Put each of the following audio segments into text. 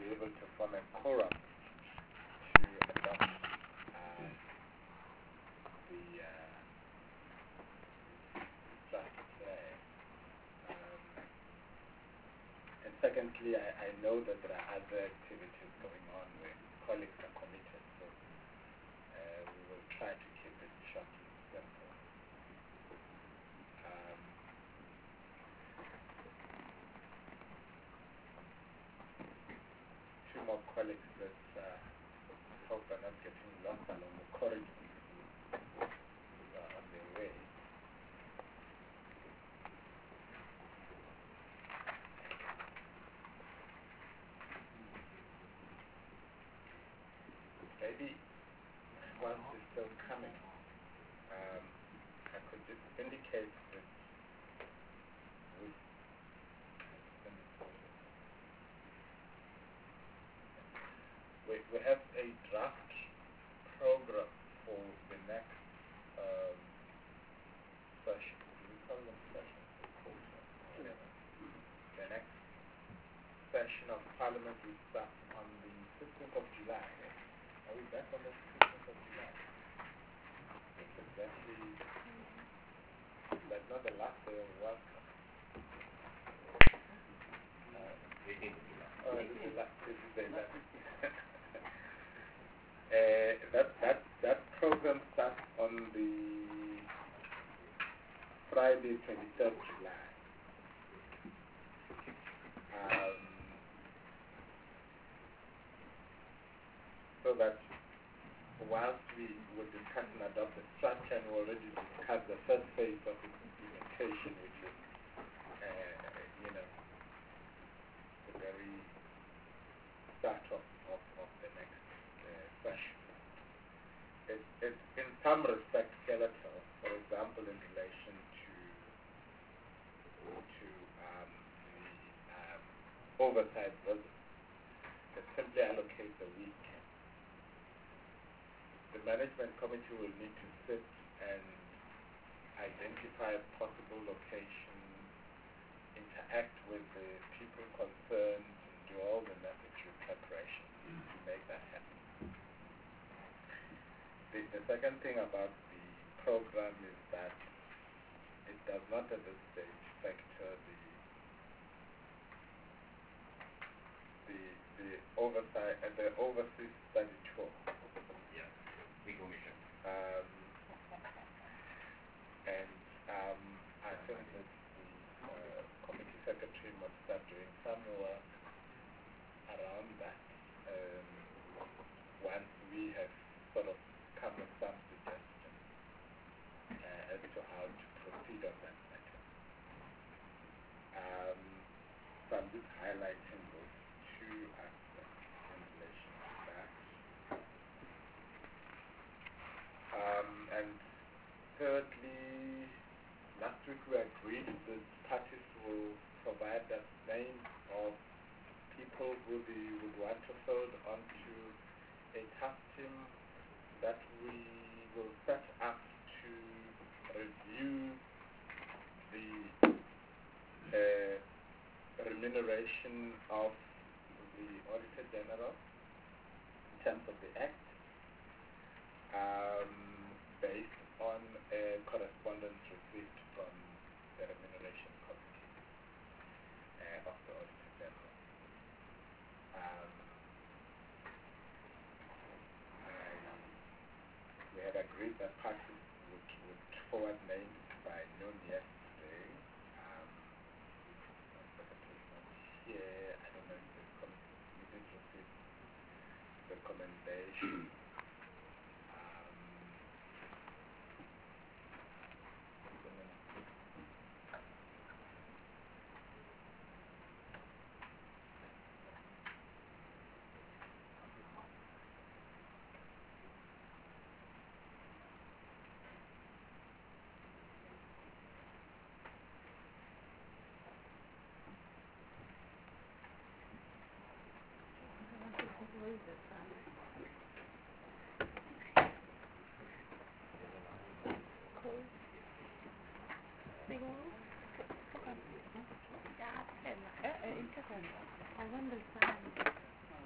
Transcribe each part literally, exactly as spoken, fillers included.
be able to form a quorum to adopt uh, the uh, draft there. Um, and secondly, I, I know that there are other activities going on where colleagues are committed, so uh, we will try to keep it short and simple. Um, two more colleagues that uh, I hope are not getting lost along the corridor who are on their way. Maybe once it's still coming, um, I could just indicate that we, we, we have a draft program for the next um, session. Do we call them sessions or quarter? Whatever. The next session of Parliament will start on the fifteenth of July. Are we back on the fifteenth of July? It's exactly, but not the last day of World Cup. Uh, oh, this is the last, this is the last. uh, that, that, that program starts on the Friday, twenty-third of July. Um, so that whilst we would discuss and adopt the structure, and we already discussed the first phase of its implementation, which is, uh, you know, the very start of, of, of the next uh, session. It, it's in some respects skeletal, for example, in relation to, to um, the um, oversight visits that simply allocate the week. The management committee will need to sit and identify possible locations, interact with the people concerned, and do all the necessary preparations to make that happen. The, the second thing about the program is that it does not at this stage factor the the the oversight and uh, the overseas study tour. Yeah, the commission. Um, and um, I think that the uh, committee secretary must start doing some work around that um, once we have sort of come with some suggestions uh, as to how to proceed on that matter. Um, so I'm just highlighting those two aspects in relation to that. Um, and thirdly, last week we agreed that parties will provide us names of people who they would want to fill onto a task team that we will set up to review the uh, remuneration of the Auditor General in terms of the Act, um, based on a correspondence received from the Remuneration Committee uh, of the Auditor General. Um, I, we had agreed that parties would, would forward names by noon yesterday. Um, Secretary's not here. I don't know if the committee we did receive recommendation. Um, I understand.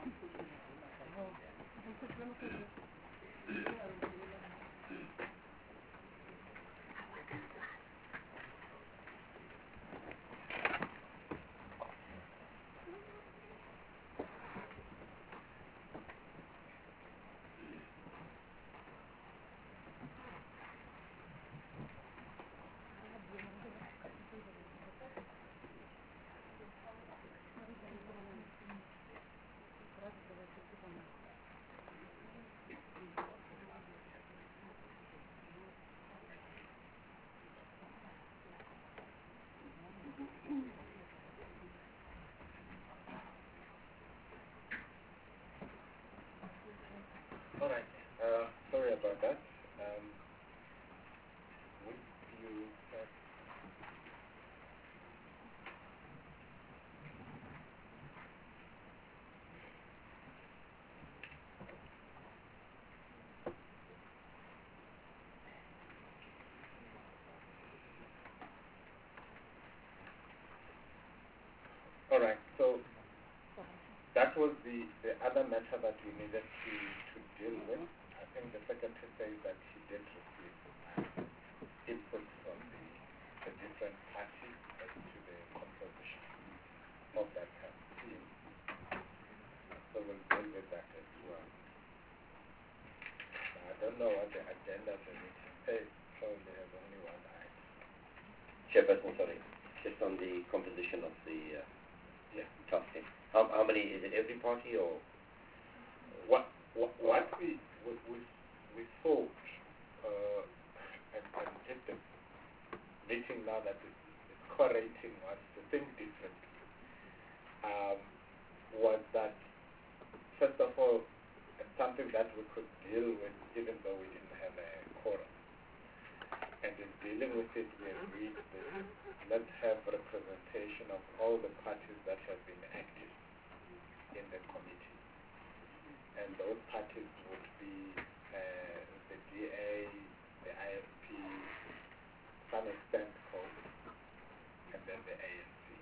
All right. Uh, sorry about that. Um, would you have All right. So that was the, the other matter that we needed to, to deal with. I think the secretary says that he did receive uh, input from the, the different parties as to the composition of that kind of team. So we'll deal with that as well. Now, I don't know what the agenda of the meeting is. Probably has only one item. Chairperson, sorry, just on the composition of the uh, Yeah. task team. How, how many, is it every party or? What what, what we, we we we thought uh, and, and did the meeting now that is, is correlating us to think differently um, was that first of all it's something that we could deal with even though we didn't have a quorum. And in dealing with it, we agreed that let's have representation of all the parties that have been active in the committee. And those parties would be uh, the D A, the I F P, some extent code, and then the A N C.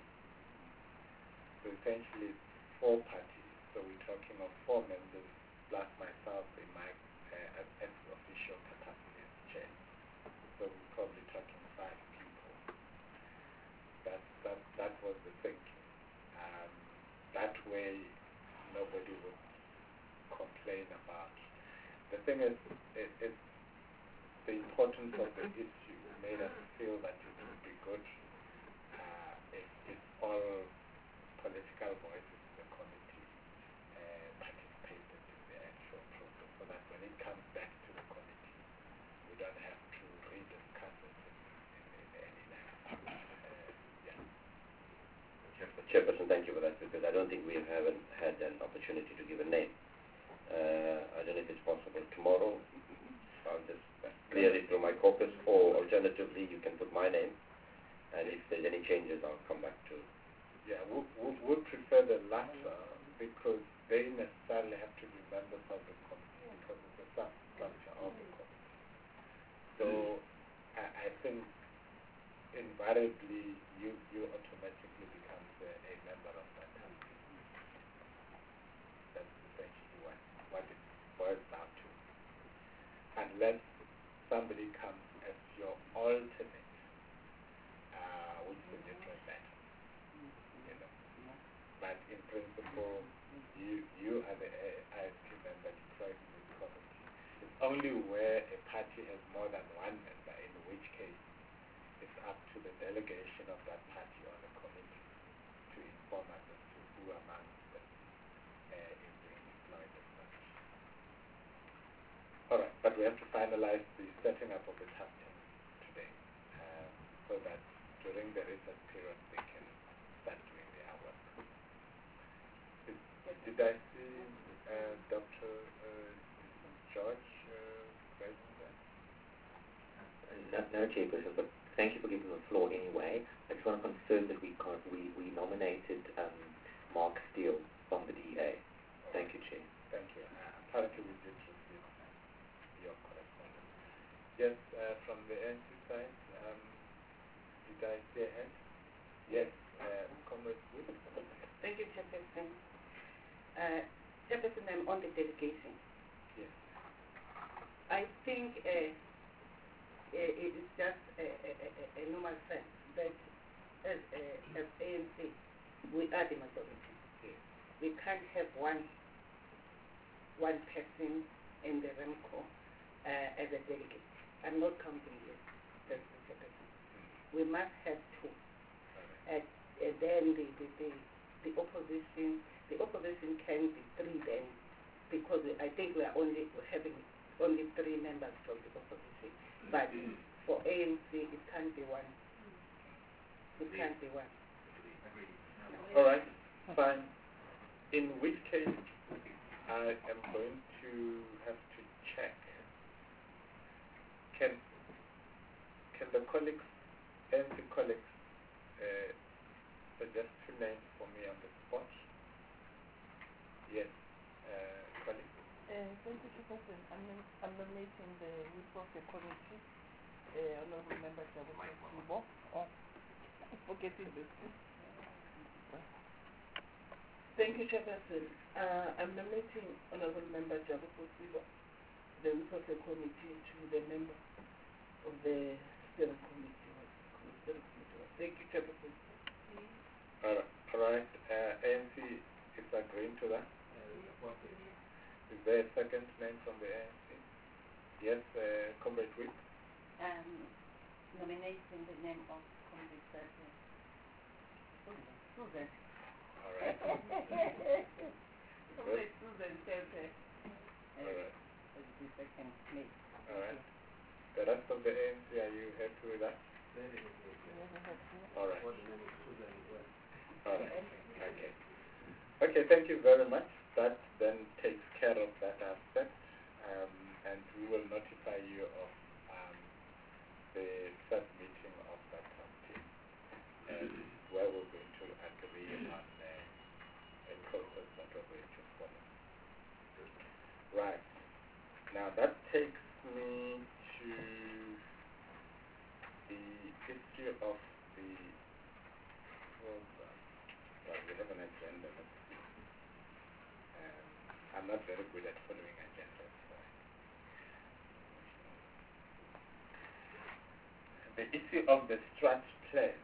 So essentially four parties. So we're talking of four members plus myself in my uh, as ex-official capacity as chair. So we're probably talking five people. That that that was the thinking. Um, that way, nobody would complain about. The thing is, it, it's the importance of the issue made us feel that it would be good uh, if, if all political voices in the committee uh, participated in the actual process, so that when it comes back to the committee, we don't have to rediscuss it in, in, in any manner. Uh, yeah. Chairperson, thank you for that, because I don't think we haven't had an opportunity to give a name. Uh, I don't know if it's possible tomorrow. I'll just clear it through my caucus, or alternatively, you can put my name, and if there's any changes, I'll come back to. Yeah, we we would prefer the latter because they necessarily have to be members of the committee because it's a substructure of the committee. So I, I think invariably you you automatically become a, a member of that committee. That's essentially what what it boils down to. Unless somebody comes as your alternate, uh, which is a different matter. You know. But in principle, you you are the I F P member deployed in this committee. It's only where a party has more than one member, in which case it's up to the delegation of that party on the committee to inform us as to who amongst them uh, is being deployed as such. All right, but we have to finalize the setting up of the task team today, uh, so that during the recess period they can start doing their work. Is, did I see uh, Doctor Uh, George uh, present there? No, no, Chairperson, but thank you for giving the floor anyway. I just want to confirm that we can't, we, we nominated um, Mark Steele from the D A. Thank you, Chair. Thank you. Uh, apparently we did receive your correspondence. Yes, uh, from the N C side, um, did I say ahead? Yes, uh, Comrade Wood. Thank you, Chairperson. Uh, Chairperson, I'm on the delegation. Yes. I think uh, uh, it is just a, a, a, a normal sense that as, uh, as A N C, we are the majority. Yes. We can't have one one person in the REMCO uh, as a delegate. I'm not counting you, that's the chairperson. We must have two. And, and then the, the, the, the opposition, the opposition can be three then, because I think we are only having only three members from the opposition. But for A N C, it can't be one. It can't be one. All right, fine. In which case, I am going to have to check. Can can the colleagues, A N C colleagues, uh, suggest two names for me on the spot? Yes, uh, colleagues. Uh, thank you, Chairperson. I'm, I'm nominating the resource committee, uh, Honorable Member Jabu Sibo. Oh, forgetting this. Thank you, Chairperson. Uh, I'm nominating Honorable Member Jabu Sibo, the resource committee, to the member of the steering committee. Thank you, Chairperson. All right, all right. Uh, A N C is agreeing to that? Is there a second name from the A N C? Yes, uh, Comrade Whip. Um, nominating the name of Comrade Susan. Susan. All right. Comrade Susan Pepe. All right. As the second mate. All right. The rest of the A N C, are you happy with that? All right. All right. Okay. Okay, thank you very much. That then takes care of that aspect, um, and we will notify you of um, the first meeting of that team, and where we're going to agree on uh, a process that we're going to follow. Right. Now that takes me to the issue of the program. Well, we have an agenda. Let's see. Um, I'm not very good at following agendas. So. The issue of the strat plan.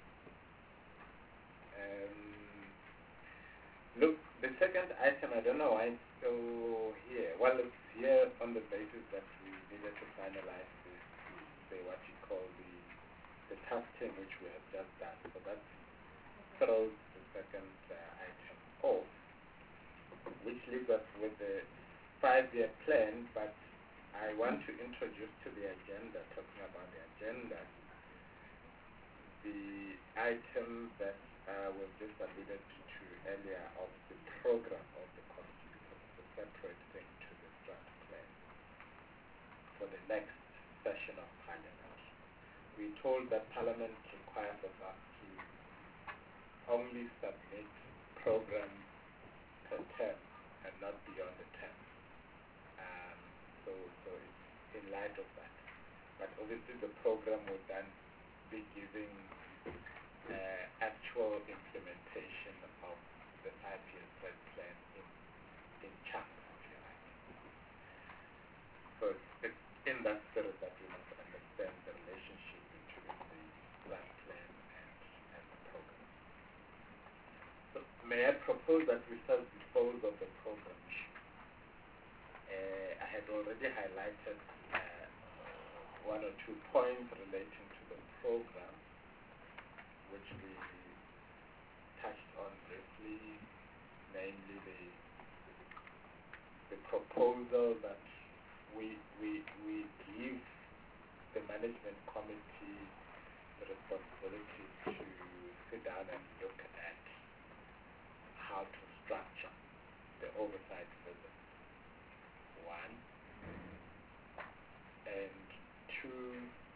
Um, look, the second item, I don't know why it's still here. Well, it's here on the basis that we needed to finalize this, say what you call the the task team, which we have just done. So that throws the second uh, item off, which leaves us with the five-year plan, but I want to introduce to the agenda, talking about the agenda, the item that uh, was just alluded to earlier of the program of the committee, because it's a separate thing to the strat plan for the next session of Parliament. We told that Parliament requires of us to only submit programs per term and not beyond the term. Um, so, so it's in light of that. But obviously the program will then be giving uh, actual implementation of the five-year strat plan in, in chunks, if you like. So it's, it's in that spirit that we must understand the relationship between the strat plan and, and the program. So may I propose that we first dispose of the program issue? Uh, I had already highlighted uh, one or two points relating to the program, which we touched on briefly, namely the the proposal that we we we give the management committee the responsibility to sit down and look at how to structure the oversight visit. One. And two,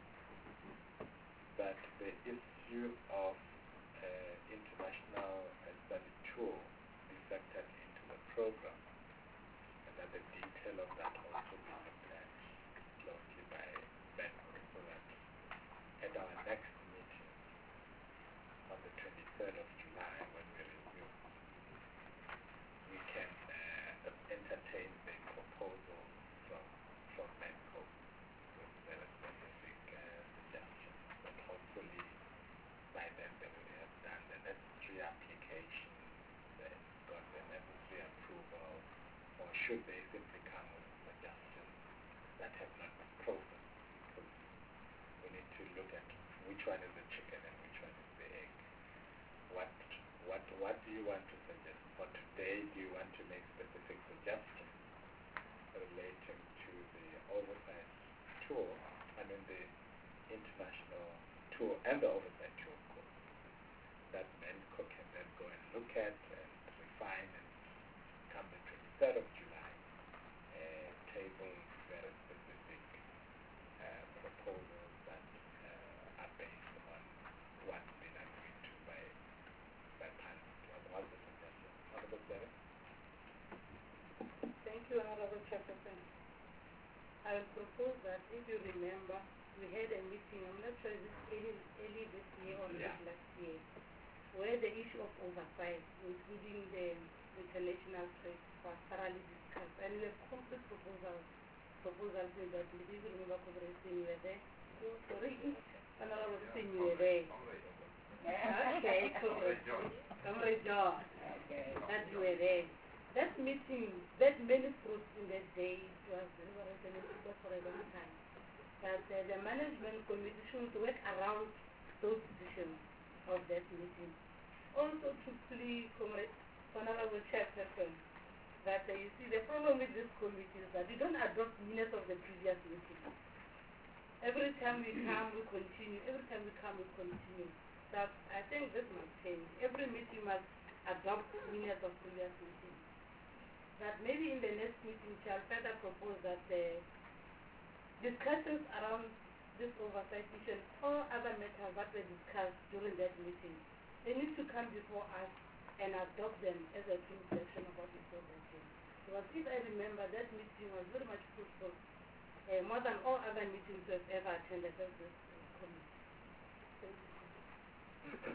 that the issue of uh, international uh, study tour be factored into the program, and that the detail of that also be looked at closely by MENCO, so that at our next meeting on the twenty-third of July, should they simply come with suggestions that have not been proven? Because we need to look at which one is the chicken and which one is the egg. What, what, what do you want to suggest? For today, do you want to make specific suggestions relating to the oversight tour, I mean the international tour and the oversight tour, of course, that MENCO can then go and look at and refine and come the twenty-third of July, uh, table very specific uh, proposals that uh, are based on what's been agreed to by, by Parliament. What was the suggestion? Honorable Sarah? Thank you, Honorable Chairperson. I will propose that, if you remember, we had a meeting, I'm not sure if it's early, early this year or Yeah. late last year, where the issue of oversight, including the international trade, was thoroughly discussed. And we have complete proposals, proposals in that meeting. If you remember, Congressman, you were there. Oh, sorry, Honorable Singh, you were there. Okay, Comrade Comrade John, okay, that you were there. That meeting, that many fruits in that day, it was deliberated for a long time. That uh, the management committee should work around those decisions of that meeting. Also to please, Comrade Honorable Chairperson, that uh, you see the problem with this committee is that we don't adopt minutes of the previous meeting. Every time we come, we continue. Every time we come, we continue. That I think this must change. Every meeting must adopt minutes of previous meeting. That maybe in the next meeting, shall further propose that the discussions around this oversight issue and all other matters that were discussed during that meeting, they need to come before us and adopt them as a true reflection of what we saw that day. Because if I remember, that meeting was very much fruitful, uh, more than all other meetings we've ever attended as this uh, committee. Thank you.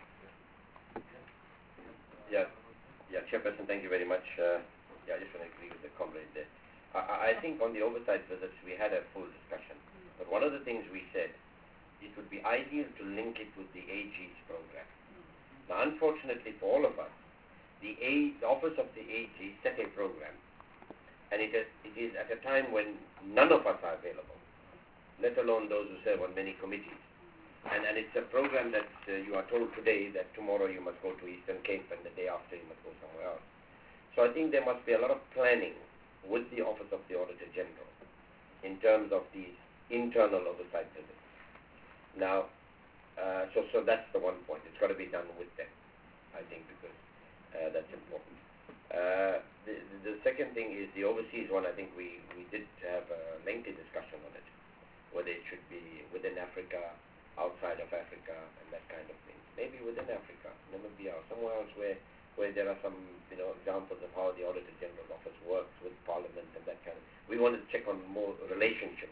Yeah, yeah, Chairperson, thank you very much. Uh, yeah, I just want to agree with the comrade there. I, I think on the oversight visits we had a full discussion, but one of the things we said, it would be ideal to link it with the A G's program. Now, unfortunately for all of us, the, A, the Office of the A G set a program, and it is, it is at a time when none of us are available, let alone those who serve on many committees. And, and it's a program that uh, you are told today that tomorrow you must go to Eastern Cape and the day after you must go somewhere else. So I think there must be a lot of planning with the Office of the Auditor General in terms of these internal oversight visits. Now, uh, so, so that's the one point. It's got to be done with them, I think, because uh, that's important. Uh, the, the second thing is the overseas one. I think we, we did have a lengthy discussion on it, whether it should be within Africa, outside of Africa, and that kind of thing. Maybe within Africa, Namibia, or somewhere else where, where there are some, you know, examples of how the Auditor General Office works with Parliament and that kind of. We wanted to check on more relationships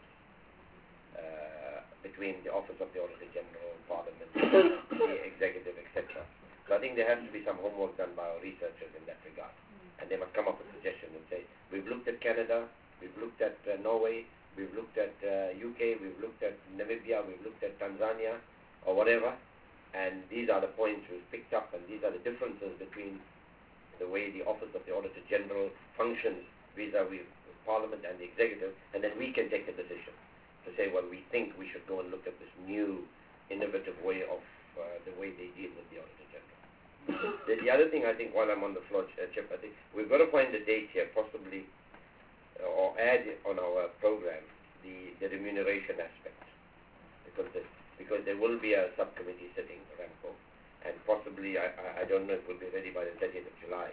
uh, between the Office of the Auditor General, Parliament, the Executive, et cetera. So I think there has to be some homework done by our researchers in that regard, and they must come up with suggestions and say, we've looked at Canada, we've looked at uh, Norway, we've looked at uh, U K, we've looked at Namibia, we've looked at Tanzania, or whatever, and these are the points we've picked up, and these are the differences between the way the Office of the Auditor General functions vis-a-vis Parliament and the Executive, and then we can take a decision to say, well, we think we should go and look at this new, innovative way of uh, the way they deal with the Auditor General. the, the other thing, I think, while I'm on the floor, uh, Chip, I think we've got to find a date here, possibly, or add on our program the, the remuneration aspect, because the, because there will be a subcommittee sitting, RAMCO, and possibly, I, I, I don't know if we'll be ready by the thirtieth of July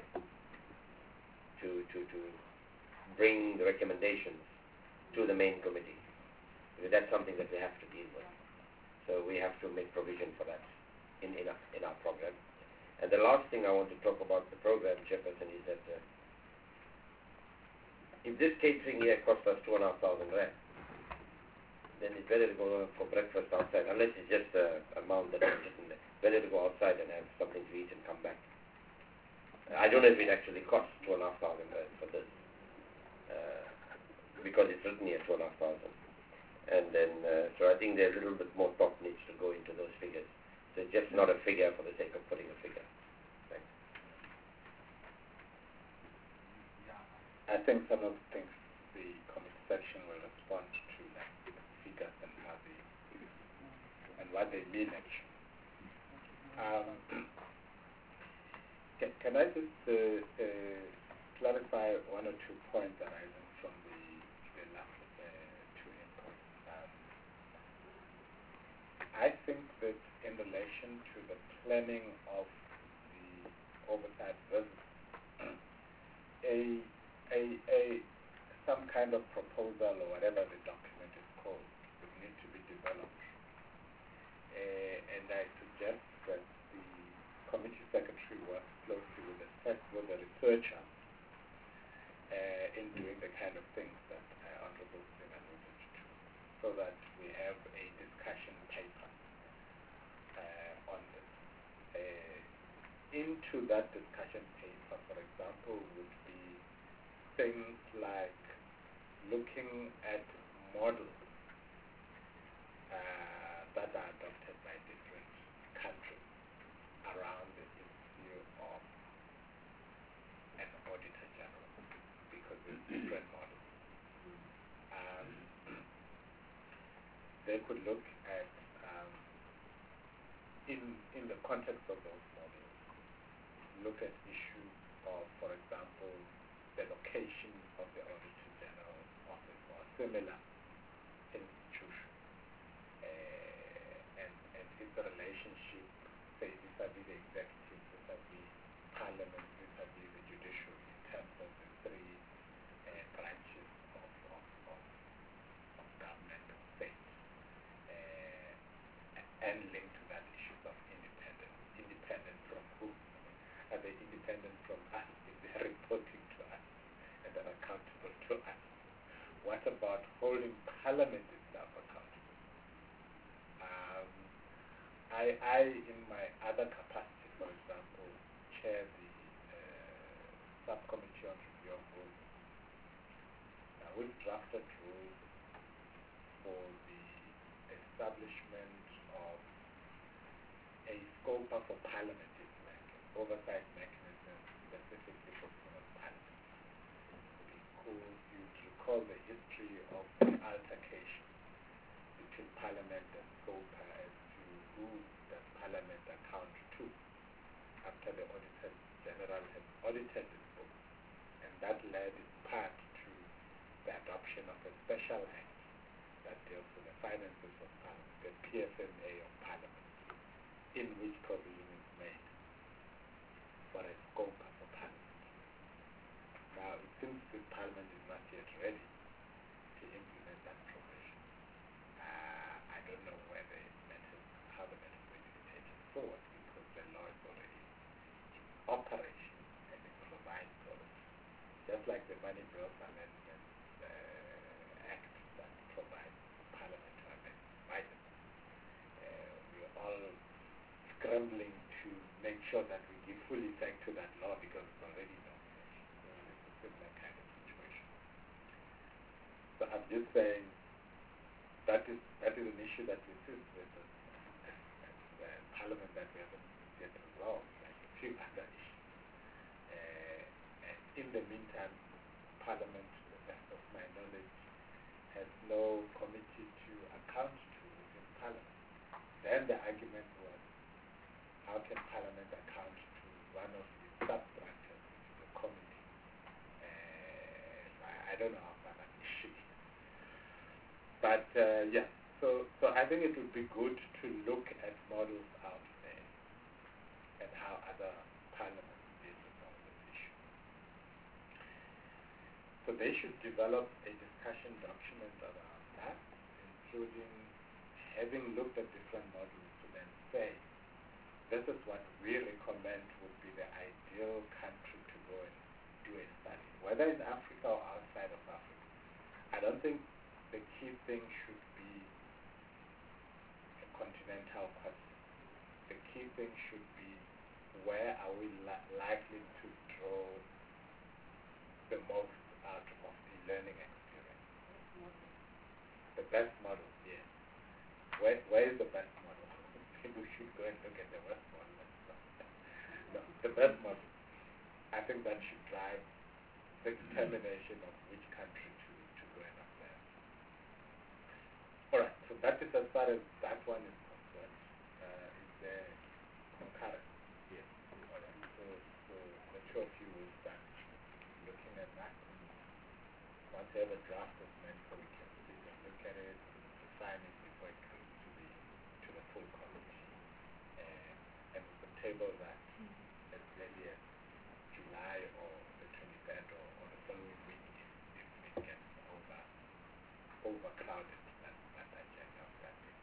to, to, to bring the recommendations to the main committee, because that's something that we have to deal with. So we have to make provision for that in, in, our, in our program. And the last thing I want to talk about the program, Chairperson, is that uh, if this catering here costs us two and a half thousand rand, then it's better to go for breakfast outside, unless it's just an amount that is just in there. Better to go outside and have something to eat and come back. I don't know if it actually costs two and a half thousand rand for this, uh, because it's written here two and a half thousand. And then, uh, so I think there's a little bit more thought needs to go into those figures. So it's just not a figure for the sake of putting a figure. Thanks. I think some of the things the committee section will respond to, like the figures and how they and what they mean actually. Um, can, can I just uh, uh, clarify one or two points arising from the, the last uh, two inputs? Um, I think that in relation to the planning of the oversight visit, a, a, a, some kind of proposal or whatever the document is called would need to be developed. Uh, and I suggest that the committee secretary works closely with the, with the researcher uh, in doing the kind of things that uh, Honorable Singh alluded to, so that we have a discussion paper uh, on this. Uh, into that discussion paper, for example, would be things like looking at models uh, that are adopted by different countries around the issue of an auditor general, because there's different models. Um, they could look at, um, in, in the context of those models, look at issues of, for example, the location of the Auditor General's office or similar institution, uh, and, and its relationship, say, vis-a-vis the executive, vis-a-vis parliament, vis-a-vis the judiciary, in terms of the three uh, branches of, of, of, of government or state, uh, and linked to that issue of independence. Independent from who? Are they independent from us if they are reporting to us and are accountable to us? What about holding Parliament itself accountable? Um, I, I, in my other capacity, for example, chair the uh, subcommittee on review of rules. Now, we've drafted rules for the establishment of a scope for Parliament, if you like, an oversight mechanism specifically for Parliament. Because you recall the history of the altercation between Parliament and SCOPA as to who does Parliament account to after the Auditor General had audited this book. And that led in part to the adoption of a special act that deals with the finances of Parliament, the P F M A of Parliament, in which provision is made for a scope for Parliament. Now, it seems that Parliament is not yet ready to implement that provision. Uh, I don't know whether it matters, how the matter is going to be taken forward, because the law is already in operation and it provides for it. Just like the Money Bills Amendment uh, Act that provides Parliament to amend budget. Uh, we are all scrambling to make sure that we give full effect to that law because it's already in operation. So it's a similar kind of situation. So I'm just saying that is that is an issue that we sit with as, as, as uh, Parliament that we haven't yet resolved, like a few other issues. Uh, and in the meantime, Parliament, to the best of my knowledge, has no committee to account to within Parliament. Then the argument was, how can Parliament account to one of its sub-branches, which is a committee? Uh, I, I don't know how far that issue is. But uh, yeah, so, so I think it would be good to look at models out there and how other parliaments deal with some of this issue. So they should develop a discussion document around that, including having looked at different models to then say, this is what we recommend would be the ideal country to go and do a study, whether in Africa or outside of Africa. I don't think the key thing should be a continental question. The key thing should be, where are we li- likely to draw the most out of the learning experience? The best model, yes. Where, where is the best model? Maybe we should go and look at the worst model. No, the best model. I think that should drive the determination of which country to, to go and observe. All right, so that is as far as that one is concerned. Uh, is there concurrent? Yes. All right, so, so the two of you will start looking at that. Once you have a draft of MENCO, we can sit and look at it, sign it before it comes to the to the full committee. Uh, and we could table that as early as July or the twenty-third or, or the following week if, if it gets over overcrowded, that, that agenda of that day.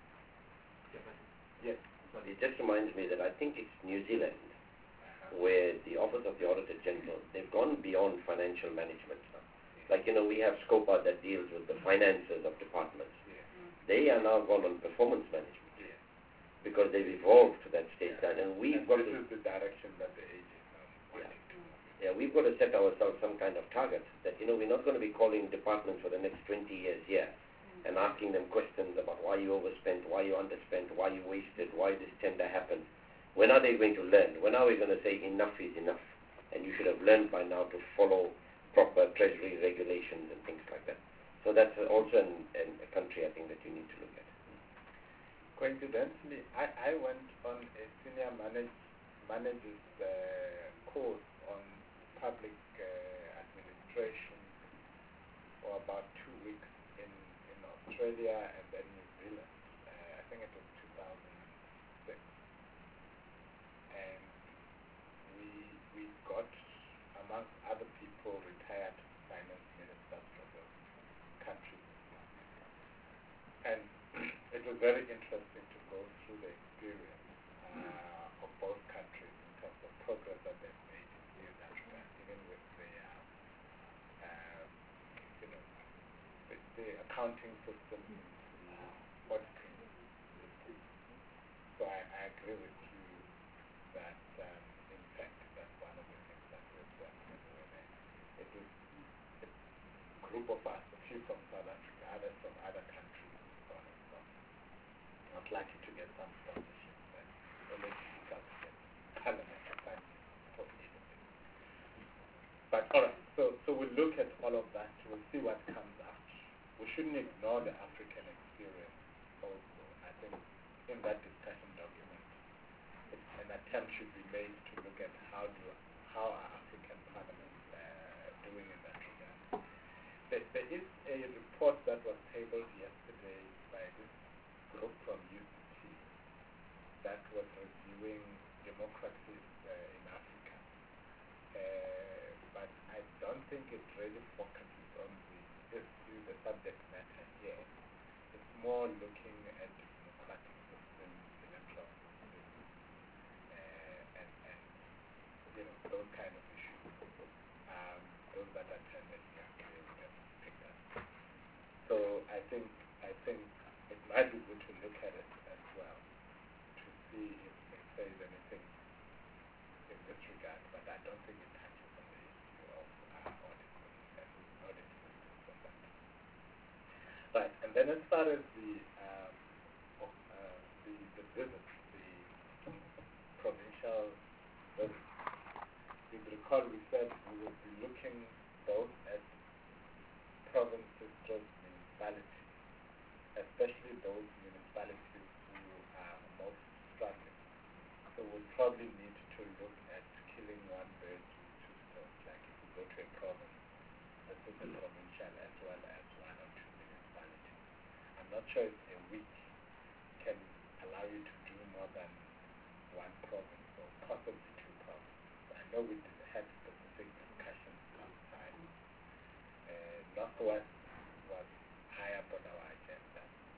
Yes. Well, it just reminds me that I think it's New Zealand Uh-huh. where the Office of the Auditor General, they've gone beyond financial management now. Like, you know, we have SCOPA that deals with the finances of departments. Yeah. They are now gone on performance management Yeah. because they've evolved to that stage now. And we've And got this to, is the direction that the age is um, wanting to move. yeah, we've got to set ourselves some kind of target that, you know, we're not going to be calling departments for the next twenty years here and asking them questions about why you overspent, why you underspent, why you wasted, why this tender happened. When are they going to learn? When are we going to say enough is enough? And you should have learned by now to follow proper treasury regulations and things like that. So that's also an, an, a country I think that you need to look at. Coincidentally, I, I went on a senior manage, manager's uh, course on public uh, administration for about two weeks in, in Australia and then New Zealand. Uh, I think it was two thousand six. And we, we got, amongst other people, retired finance ministers from those countries. And it was very interesting to go through the experience uh, of both countries in terms of progress that they've made in that regard, even with their, uh, you know, the, the accounting systems, the auditing systems. So I, I agree with you that, um, in fact, that's one of the things that we've done. It was a group of us, a few from South Africa, others from other countries, so on and so on. I was lucky to get some sponsorship, but always difficult to get parliament to fund for anything. But all right, so so we'll look at all of that. We'll see what comes out. We shouldn't ignore the African experience also. I think in that discussion document, it's, an attempt should be made to look at how do how are African parliaments uh, doing in that regard. There, there is a report that was tabled yesterday by this group from U C T that was reviewing democracies uh, in Africa. Uh, but I don't think it really focuses on the issue, the subject matter here. It's more looking at democratic systems, electoral systems, uh, and, and you know, those kind of issues. Um, those that attended here clearly would have picked up. So I think I think it might be good to look at it as well to see if it says anything in this regard, but I don't think it touches on the issue of uh, audit and audit systems and that. Right, and then as far as the um, of, uh, the the visits, the provincial visits, you recall we said we would be looking both at provinces plus municipalities, especially those municipalities who are most struggling. So we'll probably need to look at killing one bird with two stones, like if we go to a province, this is a provincial as well as one or two municipalities. I'm not sure if a week can allow you to do more than one province or possibly two provinces. I know we did had specific discussions last time. Uh, Northwest was high up on our agenda.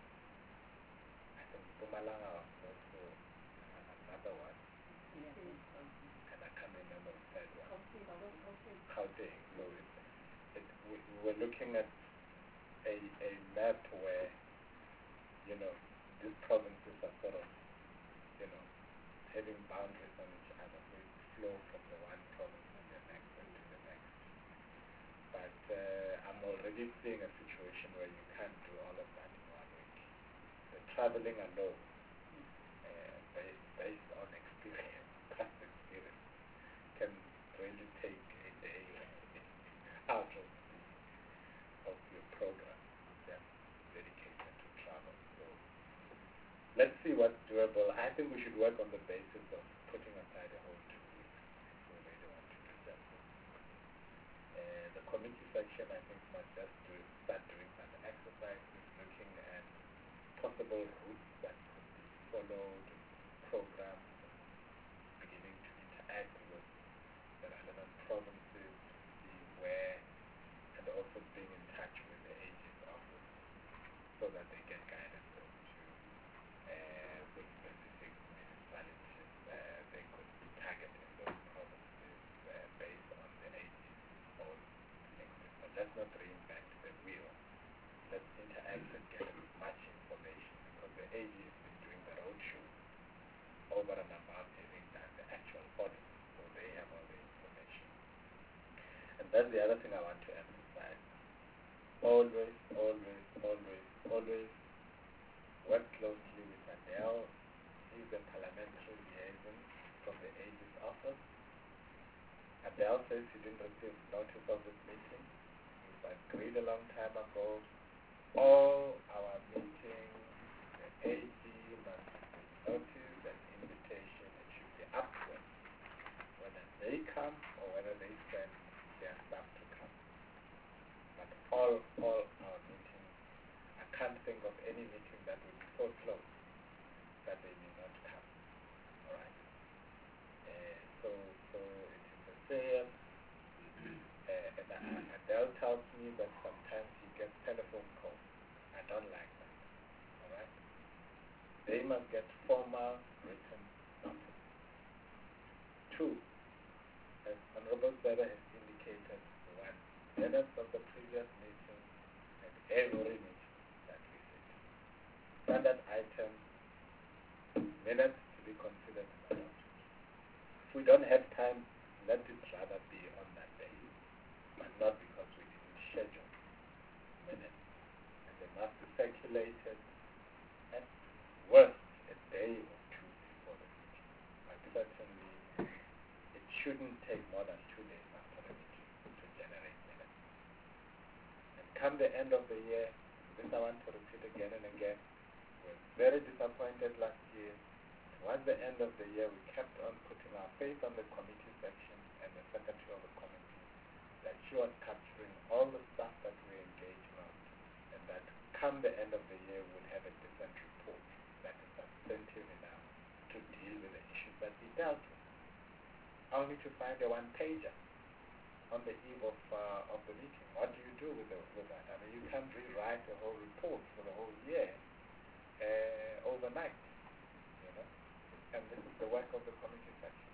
I think Pumalanga was also another one, and I can't remember the third one. Gauteng. So it, it, we, we were looking at a, a map where, you know, these provinces are sort of, you know, having boundaries on each other, so it flow from the one province to the next and to the next. But uh, I'm already seeing a situation where you can't do all of that in one week. The traveling alone, uh, based, based on experience, past experience, can really take a day basis of putting aside a whole two weeks if we really want to do that. Uh, the committee section, I think, must just do, start doing some exercises, looking at possible routes that could be followed, programs, beginning to interact with the relevant provinces to see where, and also being in touch with the A G's office so that they get guidance as to uh, which specific municipalities uh, they could target in those provinces uh, based on the A G's own things. But let's not reinvent the wheel. Let's interact and get as much information because the A G has been doing the roadshow over and above having done the actual audit, so they have all the information. And that's the other thing I want to emphasize. Always, always, always, always work closely with Adele. He's the parliamentary liaison from the A G's office. Adele says he didn't receive notice of this meeting. We've agreed a long time ago. All our meetings, the A G must notice an invitation. It should be up to them whether they come or whether they send their staff to come. But all, all our meetings, I can't think of any meeting that would be so close that they may not come. All right. Uh, so, so it is the same. Uh, and uh, Adele tells me that sometimes he gets telephone calls. I don't like that. All right. They must get formal written notice. Two, as Honorable Zeba has indicated, one, minutes of the previous meeting and every meeting that we sit. Standard items, minutes to be considered and adopted. If we don't have time, let it rather be on that day, but not because we didn't schedule minutes. And they must be circulated at worst a day or two before the meeting. But certainly, it shouldn't take more than two days after the meeting to generate minutes. And come the end of the year, this I want to repeat again and again, we were very disappointed last year. Towards the end of the year, we kept on putting our faith on the committee section and the secretary of the committee that she was capturing all the stuff that we were engaging on, and that come the end of the year, we'll have a different report that is substantive enough to deal with the issues that we dealt with. Only to find a one-pager on the eve of, uh, of the meeting. What do you do with, the, with that? I mean, you can't rewrite a whole report for the whole year uh, overnight, you know. And this is the work of the committee section.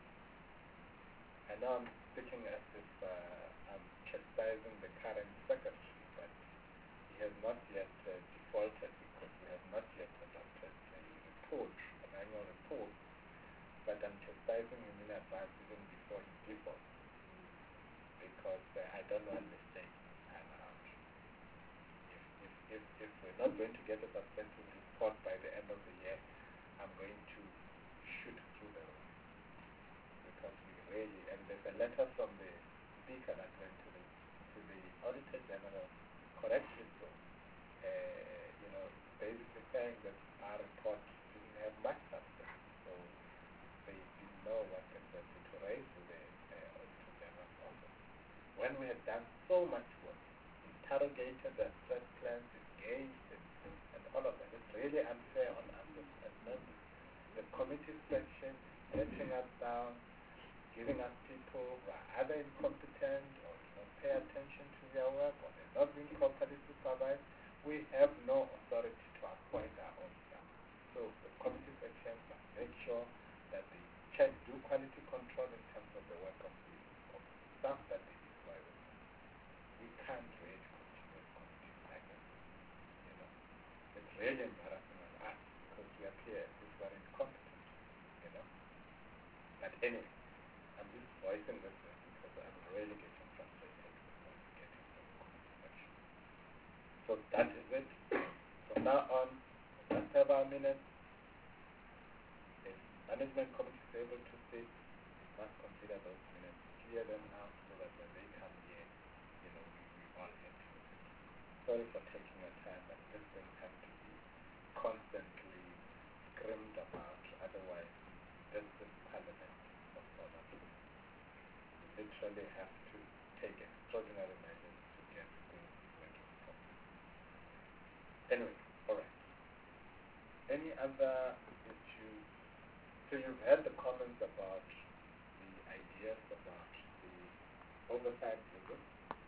I know I'm speaking as if uh, I'm chastising the current secretary, but he has not yet uh, defaulted because we have not yet adopted a report, an annual report. But I'm chastising him in advance even before he defaults, because uh, I don't want mistakes this time around. If, if, if, if we're not going to get a substantive report by the end of the year, I'm going to shoot through the roof. Because we really, and there's a letter from the speaker that went to the, to the Auditor General, correctly so, uh, you know, basically saying that our report didn't have much substance. So they didn't know what exactly to raise with the uh, Auditor General's office. When we had done so much work, interrogated the stress plans, engaged, and, and all of that, it's really unfair on us as members. The committee section is letting us down, giving us people who are either incompetent or don't pay attention to their work, or they're not being properly supervised. We have no authority to appoint our own staff. So the committee section must make sure that they check, do quality control in terms of the work of the, of the staff that they deploy with us. We can't really continue with committees like that. You know, it's really embarrassing on us because we appear as if we're incompetent. You know, but anyway, I'm just voicing this because I'm really getting frustrated with what's getting to the committee section. So that is it. From now on, let's have our minutes. If management committee is able to sit, we must consider those minutes, clear them out so that when they come here, you know, we, we all happy with it. Sorry for taking your time, but this thing has to be constantly screamed about. Otherwise, literally have to take extraordinary measures to get things working properly. Anyway, all right. Any other issues? So you've heard the comments about the ideas about the oversight visit.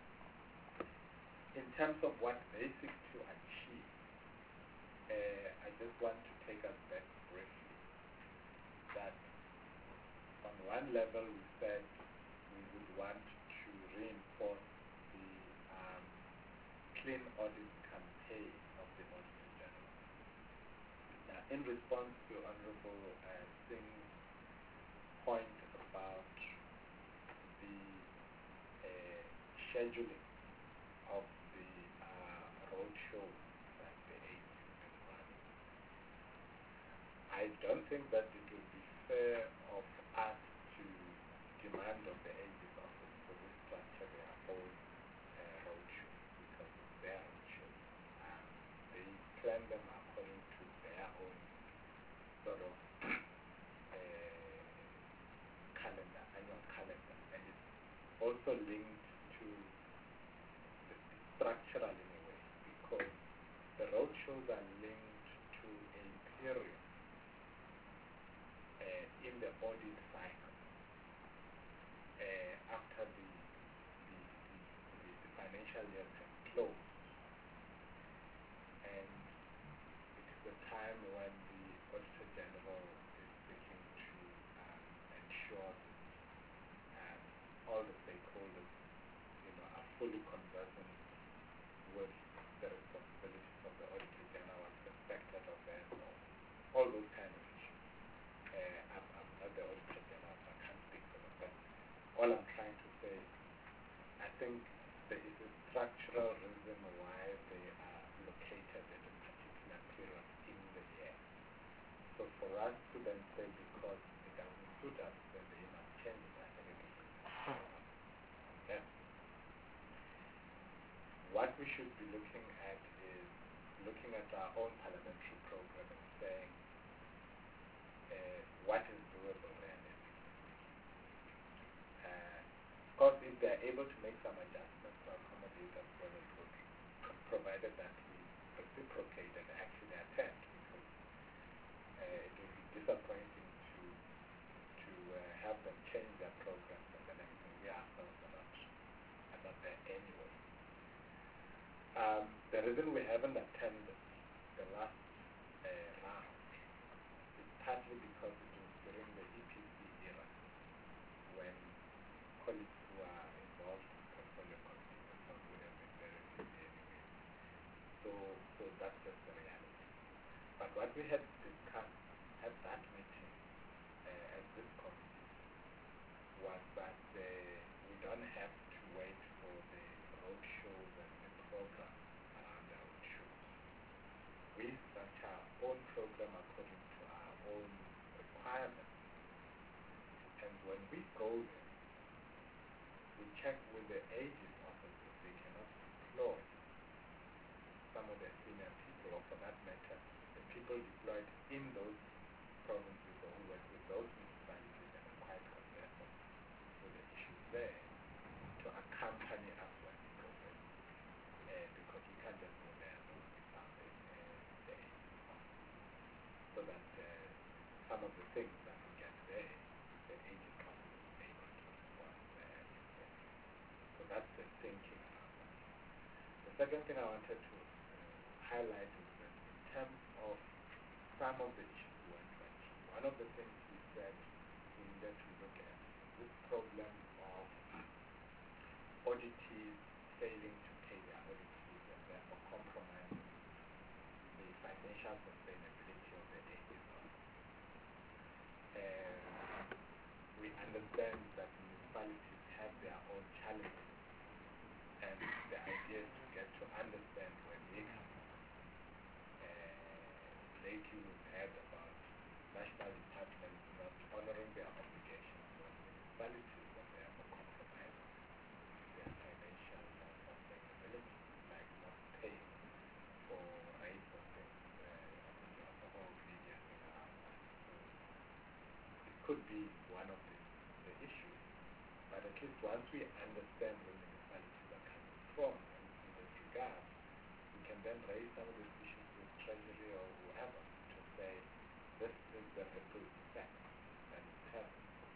In terms of what they seek to achieve, uh, I just want to take us back briefly that on one level we said we would want to reinforce the um, clean audit campaign of the Auditor General. Now, in response to Honorable uh, Singh's point about the uh, scheduling of the uh, roadshow that the A G has run, I don't think that it would be fair of us to demand of the A G's office to restructure their own uh, roadshow because it's their roadshow. Um, they plan them according to their own sort of uh, calendar, annual calendar, and it's also linked to the structural in a way because the roadshows are linked to a period uh, in the audit cycle uh, after the, the, the, the, the financial year has closed, and it is the time when the Auditor General is seeking to um, ensure that um, all the stakeholders, you know, are fully conversant with the responsibilities of the Auditor General, what's expected of them, or all those kind of issues. Uh, I'm, I'm not the Auditor General, so I can't speak for them, but all I'm trying to say, I think there is a structural reason why they are located at a particular period in the year. So for us to then say because it doesn't suit us, then they must change it, I think it is. Okay? What we should be looking at is looking at our own parliamentary program and saying uh, what is doable realistically. Uh, of course, if they are able to make some adjustments to accommodate us, well and good, provided that we reciprocate and actually attend, because uh, it will be disappointing to to uh, have them change their programs and the next thing we ourselves are not, are not there anyway. Um, the reason we haven't attended the last uh, round is partly because it was during the E P C era when colleagues who are involved in portfolio committees and so on would have been very busy anyway. So, so that's just the reality. But what we had discussed at that meeting uh, at this committee was that uh, we don't have to wait for the roadshows and the program around the roadshows. We structure our own program according to our own requirements. And when we go there, we check with the A G's office if they cannot deploy some of their senior people, or for that matter, the people deployed in those provinces or who work with those municipalities and are quite conversant with the issues there, to accompany us when we go there. Uh, because we can't just go there alone without the, uh, the A G's office. So that uh, some of the things that we get there, the A G's office is able to respond uh, instantly. So that's the thinking around that. The second thing I wanted to uh, highlight is that in terms of some of the issues we want to achieve, one of the things we said we needed to look at is this problem of auditees failing to pay their audit fees and therefore compromising the financial sustainability of the A G's office. And we understand that municipalities have their own challenges, and the idea is to get to understand where they come from. Uh, lately we've heard about national departments not honoring their obligations to municipalities and therefore compromising their financial uh, sustainability, like not paying for rates of things uh, on, the, on the whole media thing around that. So it could be one of the, the issues, but at least once we understand where municipalities are coming from in, in this regard, we can then raise some of these issues with Treasury or whoever to say, this is the ripple effect that it has.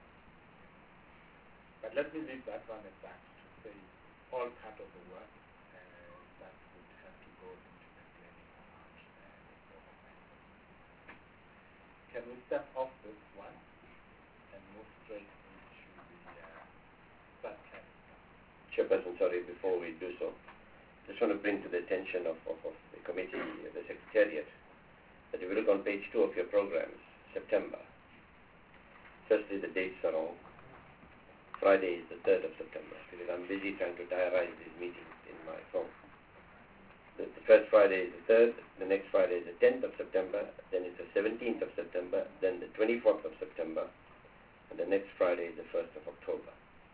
But let me leave that one aside to say all part of the work uh, that would have to go into the planning about uh, the organization. Can we step off this one and move straight into the uh, sub-planning stuff? Chairperson, sorry, before we do so, just want to bring to the attention of, of, of the committee, uh, the Secretariat, that if you look on page two of your programs, September, firstly the dates are wrong. Friday is the third of September, because I'm busy trying to diarize these meetings in my phone. The, the first Friday is the third, the next Friday is the tenth of September, then it's the seventeenth of September, then the twenty-fourth of September, and the next Friday is the first of October.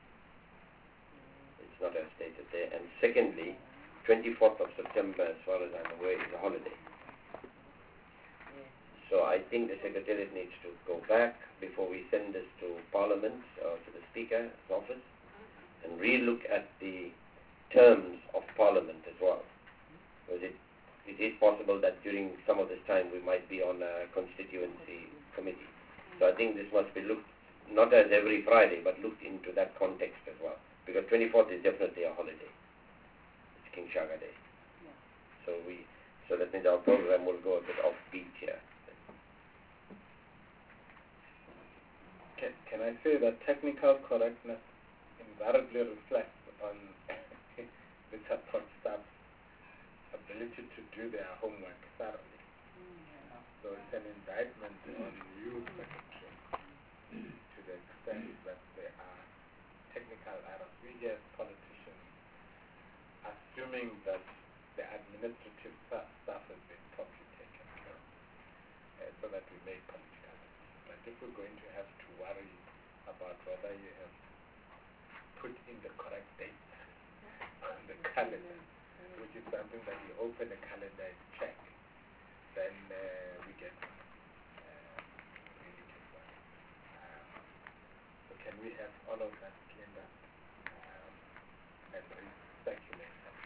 It's not as stated there. And secondly, twenty-fourth of September, as far as I'm aware, is a holiday. So I think the Secretariat needs to go back before we send this to Parliament or to the Speaker's office and re-look at the terms of Parliament as well. Because it, it is possible that during some of this time we might be on a constituency committee. So I think this must be looked, not as every Friday, but looked into that context as well. Because twenty-fourth is definitely a holiday. It's King Shaka Day. So we, so that means our program will go a bit offbeat here. Can, can I say that technical correctness invariably reflects on the support staff's ability to do their homework thoroughly? Mm-hmm. So it's an indictment on you, Secretary, to the extent that there are technical errors. We as politicians, assuming that the administrative staff has been properly taken care of, uh, so that we make political decisions. But if we're going to have to worry about whether you have put in the correct date on the calendar, which is something that you open the calendar and check, then uh, we get uh, really get worried. Um, so can we have all of that cleaned up um, and recirculate that?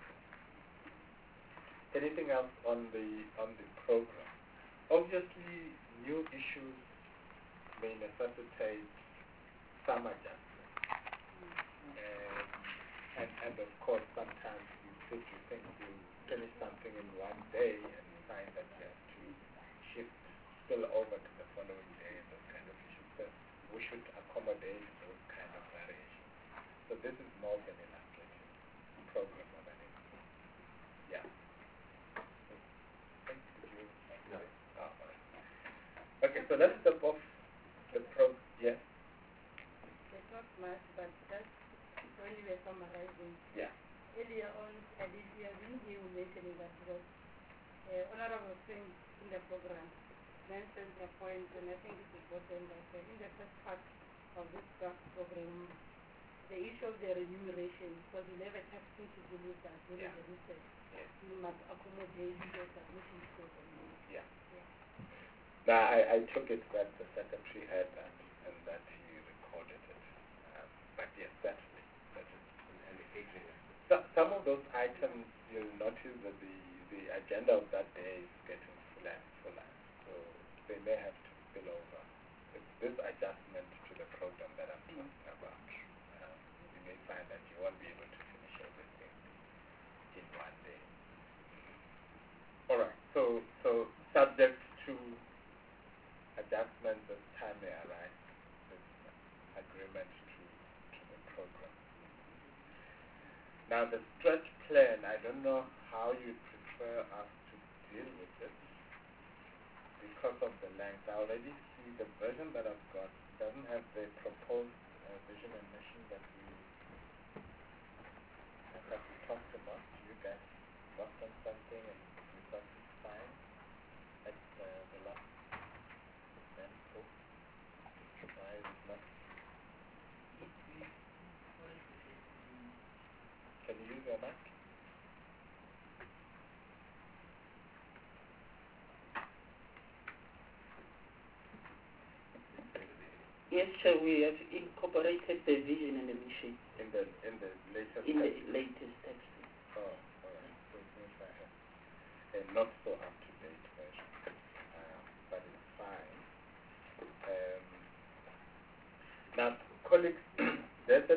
Anything else on the on the program? Obviously, new issues may necessitate some adjustment. Um, and, and of course, sometimes you sit, you think you finish something in one day and you find that you have to shift, spill over to the following day and those kind of issues. So we should accommodate those kind of variations. So this is more of an illustrative program of an anything. Yeah. Thank you. No. Oh, all right. Okay, so let's step off the program. Yes? There's not much, but just when you were summarizing. Yeah. Earlier on, Alicia, I didn't hear you mentioning that because uh, Honorable Singh in the program mentioned a point, and I think it's important that uh, in the first part of this draft program, the issue of the remuneration, because we never have to deal with that during Yeah. the research. Yeah. We must accommodate the submission program. Yeah. Now, I, I took it that the Secretary had that and that he recorded it. Um, but yes, certainly. That is an agreement. So, some of those items, you'll notice that the, the agenda of that day is getting fuller and fuller. So they may have to spill over. It's this adjustment to the program that I'm talking about. Um, you may find that you won't be able to finish everything in one day. All right. So, so subject to adjustments as time may arise, this agreement to, to the program. Now the stretch plan, I don't know how you prefer us to deal with it because of the length. I already see the version that I've got doesn't have the proposed uh, vision and mission that we, that we talked about. You guys worked on something and you thought it's fine at uh, the last event. Why is it not? Can you use your mic? Yes, sir, we have incorporated the vision and the mission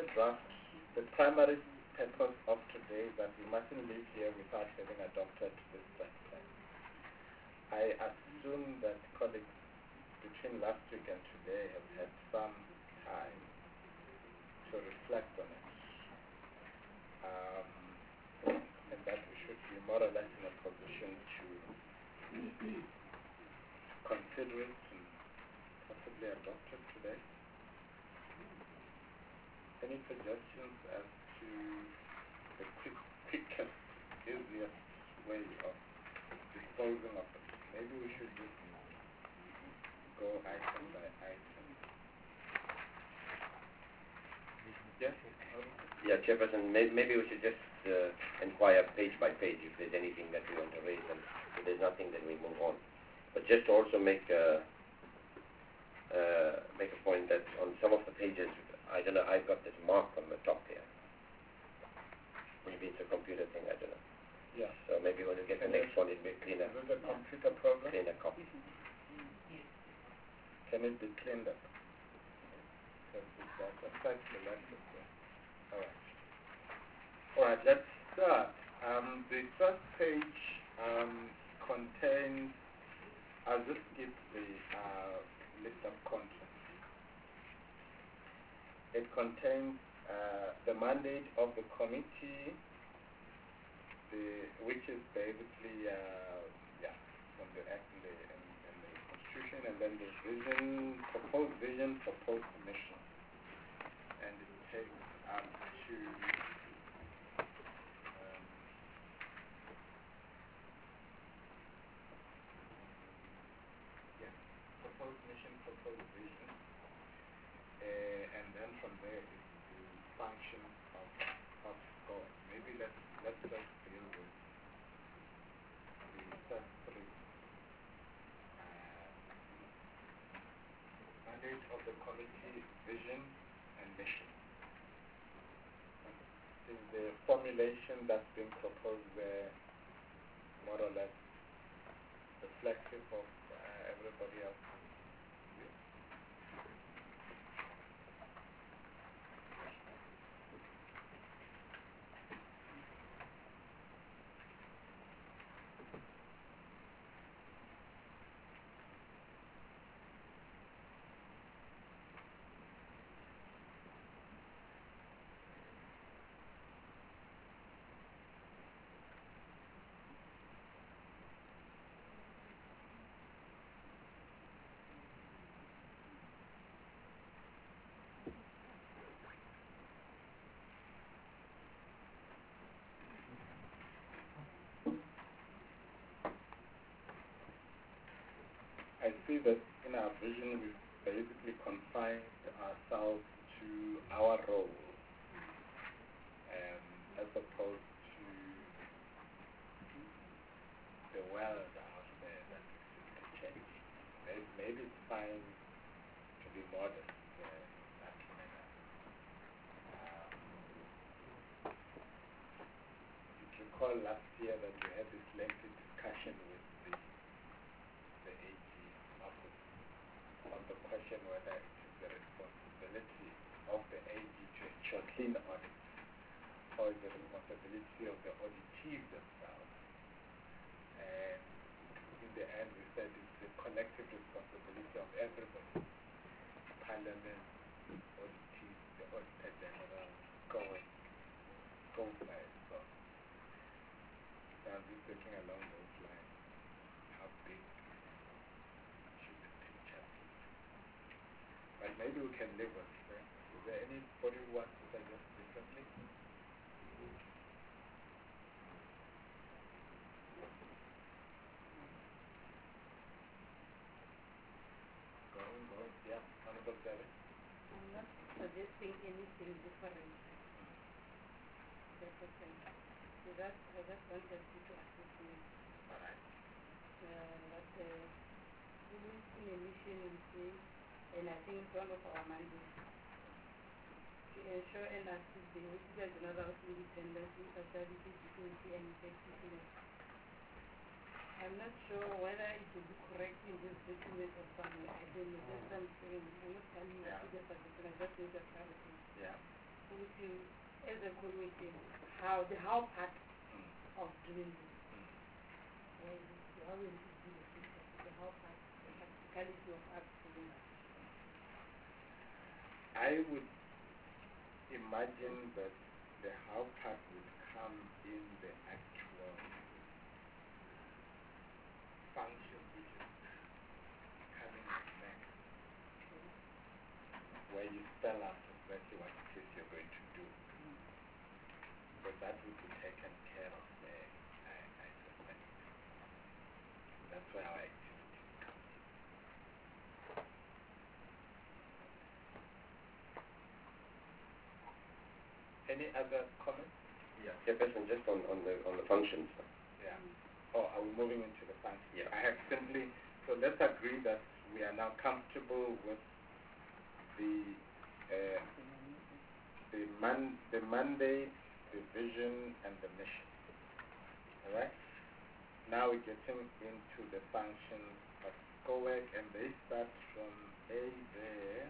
the draft, the primary purpose of today is that we mustn't leave here without having adopted this draft plan. I assume that colleagues between last week and today have had some time to reflect on it. Um, and that we should be more or less in a position to consider it and possibly adopt it today. Any suggestions as to the quick, quickest, easiest way of disposing of it? Maybe we should just go item by item. Yes? Yeah, Chairperson, may, maybe we should just uh, inquire page by page if there's anything that we want to raise, and if there's nothing, then we move on. But just to also make a, uh, make a point that on some of the pages, I don't know, I've got this mark on the top here. Maybe it's a computer thing, I don't know. Yeah. So maybe when we get the next one, it'll be cleaner. Is it a computer program? Cleaner copy. Can it be cleaned up? Because it's like a slightly less of that. Alright. Alright, let's start. Um, the first page um, contains, I'll just skip the uh, list of contents. It contains uh, the mandate of the committee, the, which is basically, uh, yeah, from the Act and the, and, and the Constitution, and then the vision, proposed vision, proposed mission. And it takes up to um, yeah, proposed mission, proposed vision. Uh, and then from there is the function of, of God. Maybe let's, let's just deal with the first three. Uh, mandate of the committee, vision and mission. Is the formulation that's been proposed there more or less reflective of uh, everybody else? I see that in our vision we've basically confined ourselves to our role, um, as opposed to the world out there that is changing. Maybe, maybe it's fine to be modest uh, in that manner. Um, you recall last year that we had this lengthy discussion with the the A G office on the question whether it is the responsibility of the A G to ensure clean audits, or is the responsibility of the auditees themselves. And in the end we said it's the collective responsibility of everybody. Parliament, auditees, the Auditor General, going, go by it. So, so I'm just thinking along those lines. How big should the picture be? But maybe we can live with it. Is there anybody who wants to suggest differently? Go on, go on. Yeah, Honorable David. I'm not suggesting anything different. That's okay. So that, I just wanted you to assist me. All right. Uh, but uh, in a mission we say, and I think it's one of our mandates, to ensure and assist the Auditor General's independence, impartiality, security and effectiveness. I'm not sure whether it will be correct in this document or somewhere. I don't know. That's something. I'm not coming Yeah. to the suggestion. I just need a clarity. Yeah. with you as a committee, how the how part of doing this. How will it how will it be the future, the how part, the practicality of us doing that? I would imagine that the how part would come in the actual function which is coming next, where you spell out exactly what it is you're going to do. So that would be taken care of there, I, I suspect. That's where our activities come in. Any other comments? Yeah, Chairperson, just on, on the on the functions. Yeah. Oh, are we moving into the function? Yeah. I have simply, so let's agree that we are now comfortable with the uh, the man the mandate, the vision, and the mission. All right. Now we're getting into the functions of SCOAC, and they start from A there.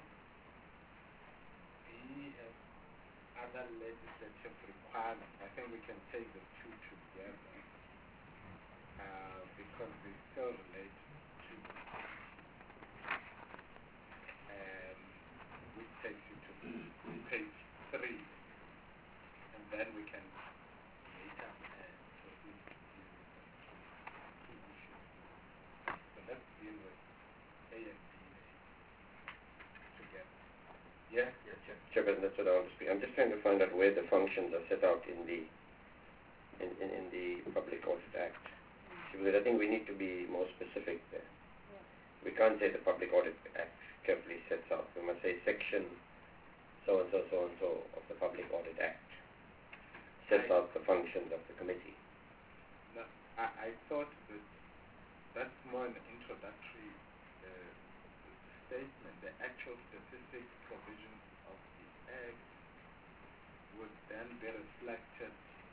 B has other legislative requirements. I think we can take the two together uh, because they still relate to um, which takes you to page three, and then we can later uh, proceed to deal with the two issues. So let's deal with A and B together. Yeah? Yeah, Chair. Chairperson, that's what I want to speak. I'm just trying to find out where the functions are set out in the in, in, in the Public Audit Act. Because I think we need to be more specific there. Yeah. We can't say the Public Audit Act carefully sets out. We must say section so and so, so and so of the Public Audit Act sets I- out the functions of the committee. No, I, I thought that that's more an introductory uh, statement. The actual specific provisions of the Act would then be reflected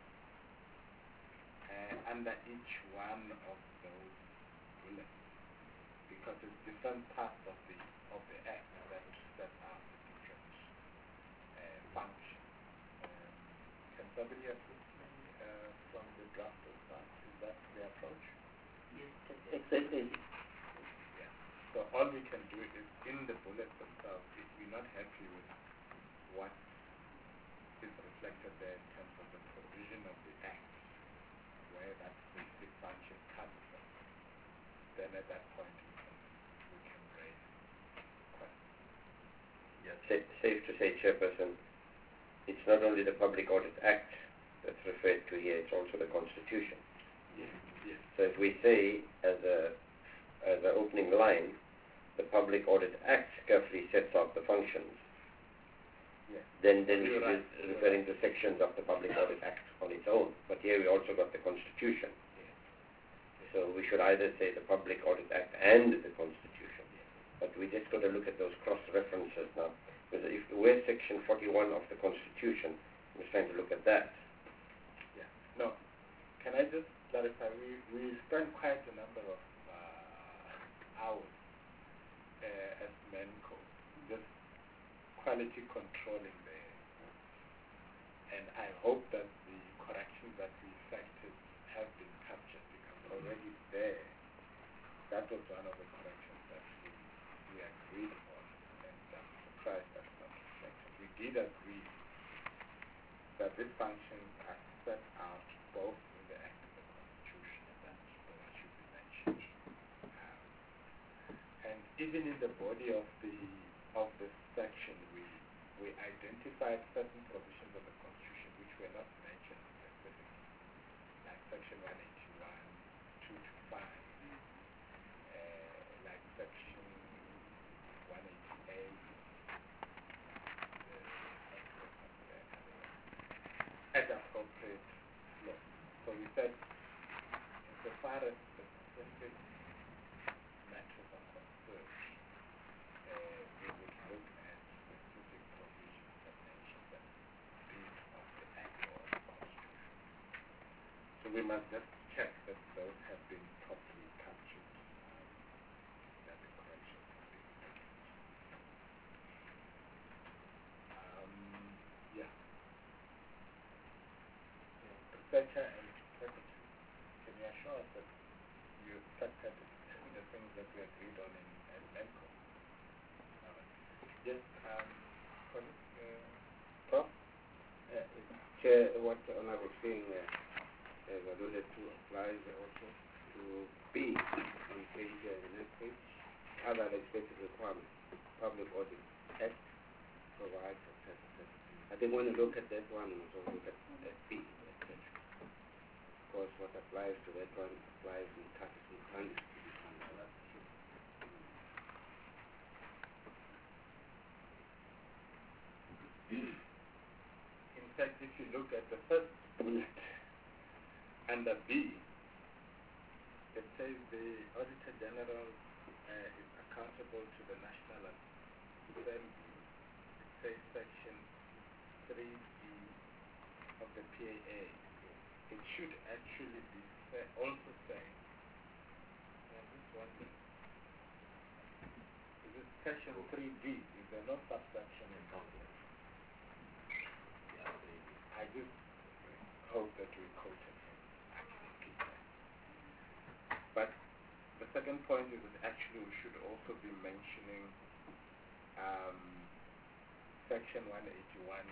uh, under each one of those bullets, because it's different parts of the of the Act that set out the different uh, functions. Um, can somebody assist me uh, from the draft of that? Is that the approach? Yes, it's, it's easy. Yeah. So all we can do is in the bullets themselves, if we're not happy with what is reflected there in terms of the provision of the Act, where that specific function comes from, then at that point we can we can raise questions. Yeah. Sa- safe to say, Chairperson, it's not only the Public Audit Act that's referred to here, it's also the Constitution. Yes. Yes. So if we say as a as an opening line, the Public Audit Act carefully sets out the functions, Yes. then then we You're should right. be referring to sections of the Public Audit Act on its own. But here we also got the Constitution. Yes. So we should either say the Public Audit Act and the Constitution. Yes. But we just got to look at those cross-references now. Because if we're section forty-one of the Constitution, I'm just trying to look at that. Yeah. No. Can I just clarify? We we spent quite a number of uh, hours uh, as MENCO just quality controlling there, and I hope that the corrections that we effected have been captured, because already there, that was one of the corrections that we, we agreed on, and I'm surprised that's not reflected. We did agree that these functions are set out both in the Act and the Constitution, and that's what should be mentioned. Um, and even in the body of the of the section, we we identified certain provisions of the Constitution which were not mentioned specifically, like Section one eighty-one, two twenty-five, uh, like Section one eighty-eight, the access of the at appropriate law. So we said, insofar as the specific matters are concerned, uh, we would look at specific provisions that mention that, be it of the Act or the Constitution. So we must just check that those have been properly captured, um, that the corrections have been made. Um, yeah. Secretary and Secretary, can you assure us that you accepted the things that we agreed on in at MENCO? Uh, yes, um, what is, uh, Prof? Uh, Chair, what the Honorable Singh uh, has alluded to applies also to B on page, uh, the next page, other legislative requirements. Public Audit Act provides, et cetera, et cetera. I think when you look at that one, you also look at, at B, et cetera. Of course, what applies to that one applies in taxes and funds to be funded. That's true. in fact, if you look at the first bullet under B, it says the Auditor General uh, is accountable to the National Assembly. It says section three B of the P A A. It should actually be say, also saying, I'm just wondering, is it section three B? Is there no subsection in it? I just hope that we quoted him. Actually, Peter. But the second point is that actually we should also be mentioning um, section one eighty-one,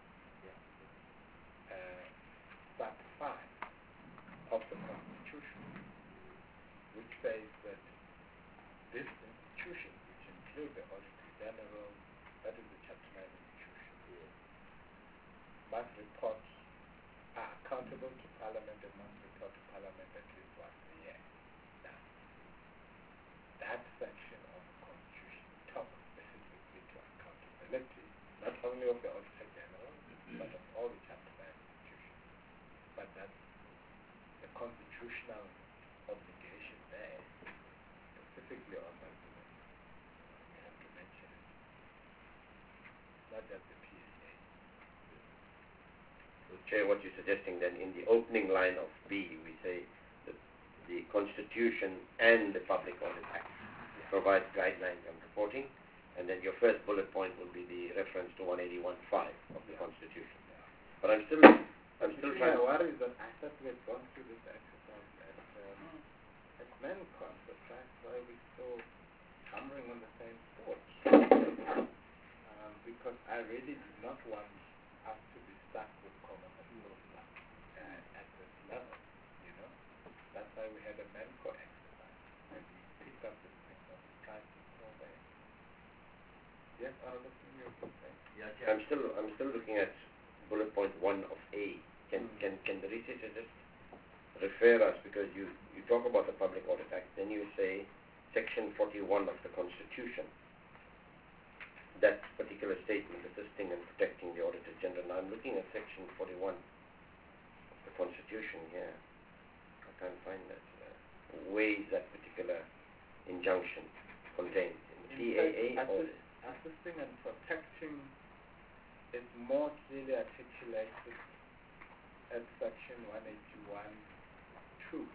uh, sub five of the Constitution, which says that this institution, which includes the Auditor General, that is the Chapter nine institution, must report, are accountable to Parliament and must report to Parliament at least once a year. Now, that section of the Constitution talks specifically to accountability, not only of the Auditor General, but of all the Chapter nine institutions. But that's the constitutional obligation there, specifically on that. We have to mention it. Not just the P A A. So, Chair, what you're suggesting then, in the opening line of B, we say that the Constitution and the Public Audit Act provide guidelines on reporting, and then your first bullet point will be the reference to one eighty-one five of the Constitution. But I'm still, I'm still You see, trying. my worry is that I thought we had gone through this exercise at um, at MENCON, so that's why we're still hammering on the same sport. Um, because I really did not want us to be stuck with common and social uh, at this level, you know. That's why we had a MENCO exercise, and we picked up this thing that we tried to solve there. Yes, Honorable Senior, you say? Yeah, Chair, I'm still, I'm still looking at bullet point one of A. Can, Mm. can, can the researcher just refer us, because you, you talk about the Public Audit Act, then you say section forty-one of the Constitution, that particular statement, assisting and protecting the Auditor General. Now I'm looking at section forty-one of the Constitution here. I can't find that. Uh, where is that particular injunction contained? In the P A A or? Assist, assisting and protecting is more clearly articulated at section one eighty-one two.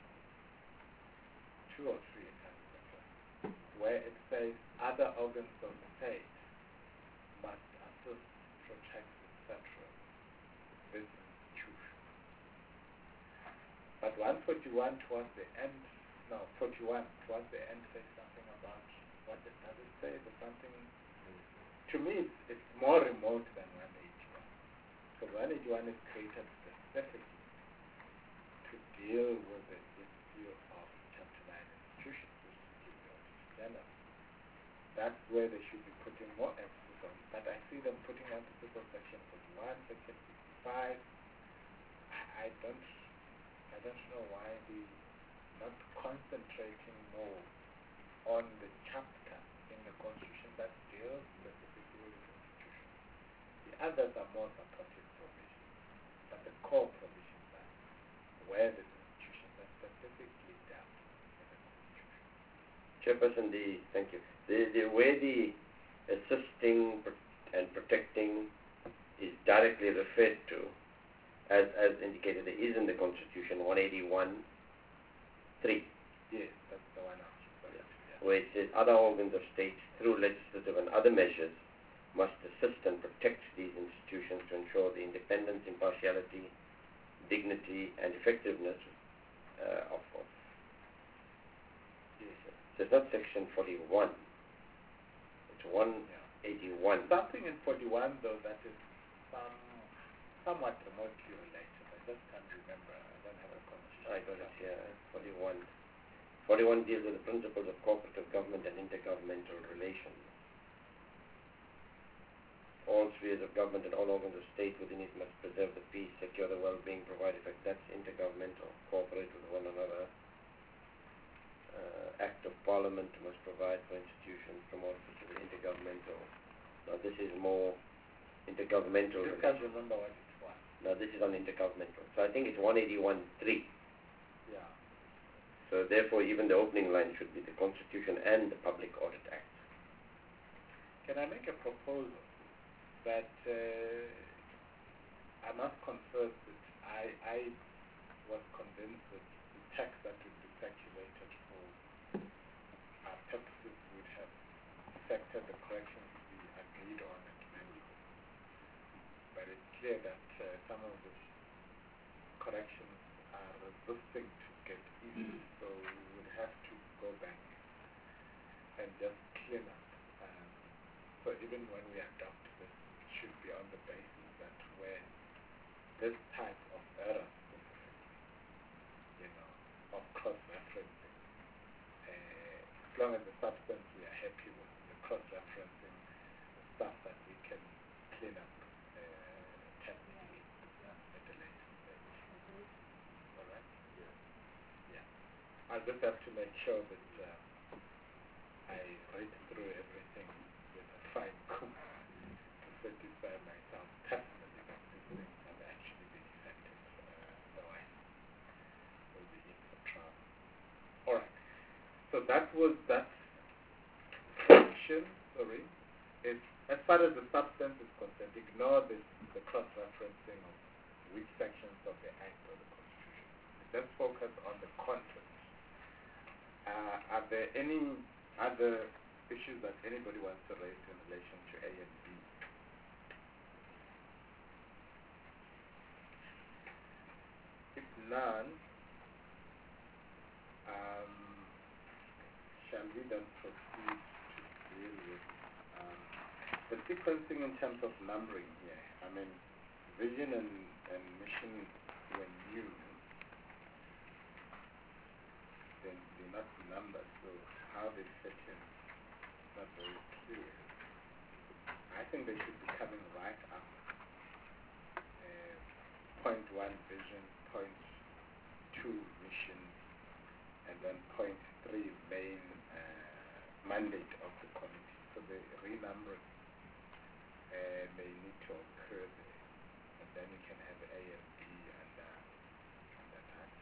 Two or three, I can't remember, where it says other organs of state must assist, protect, et cetera this institution. But one forty-one towards the end, no, forty-one towards the end says something about, what it, does it say? There's something, to me it's, it's more remote than one eighty-one. So one eighty-one is created specifically to deal with the issue of Chapter nine institutions, which is the Auditor General. That's where they should be putting more emphasis on. But I see them putting emphasis on section forty-one, section sixty-five. I, I don't, I don't know why they not concentrating more on the chapter in the Constitution that deals specifically with the institution. The others are more supportive provisions, but the core provisions are where the institutions are specifically dealt in the Constitution. Chairperson, the, thank you. The, the way the assisting and protecting is directly referred to, as, as indicated, it is in the Constitution, one eighty-one three. Yes, that's the one I was referring to. Yeah. Where it says other organs of state through legislative and other measures must assist and protect these institutions to ensure the independence, impartiality, dignity, and effectiveness uh, of, of Yes. so it's not section forty-one, it's one eighty-one. Something in forty-one, though, that is some, somewhat remotely related. I just can't remember. I don't have a constitution. I got it here, forty-one. forty-one deals with the principles of cooperative government and intergovernmental relations. All spheres of government and all organs of state within it must preserve the peace, secure the well-being, provide effect. That's intergovernmental. Cooperate with one another. Uh, Act of Parliament must provide for institutions, promote the intergovernmental. Now this is more intergovernmental. You can't remember what it was. Now this is on intergovernmental. So I think it's one eighty-one three. Yeah. So therefore even the opening line should be the Constitution and the Public Audit Act. Can I make a proposal that uh, I must confess that I, I was convinced that the text that would be circulated for our purposes would have affected the corrections we agreed on at Mango. But it's clear that uh, some of the corrections are resisting to get in, so we would have to go back and just clean up. Um, so even when we adopt this, it should be on the basis that when this type of error, you know, of cross-referencing, uh, as long as the substance we are happy with, the cross-referencing stuff that we can clean up uh, technically at a later stage. All right? Yeah. I'll just have to make sure that uh, I read through everything with a fine comb to satisfy myself personally that these things have actually been effective. Uh, otherwise, we'll be in for trouble. All right. So that was that section. Sorry. It's, as far as the substance is concerned, ignore this, the cross-referencing of which sections of the Act or the Constitution. Let's focus on the content. Uh, are there any other issues that anybody wants to raise in relation to A and B? If none, um, shall we then proceed to deal with um, the sequencing in terms of numbering here? I mean, vision and, and mission were new. Then they're not numbers, so how they fit in is not very clear. I think they should be coming right up. Uh, point one, vision, point two, mission, and then point three, main uh, mandate of the committee. So the renumbering uh, may need to occur there. And then you can have A and B and uh, that act.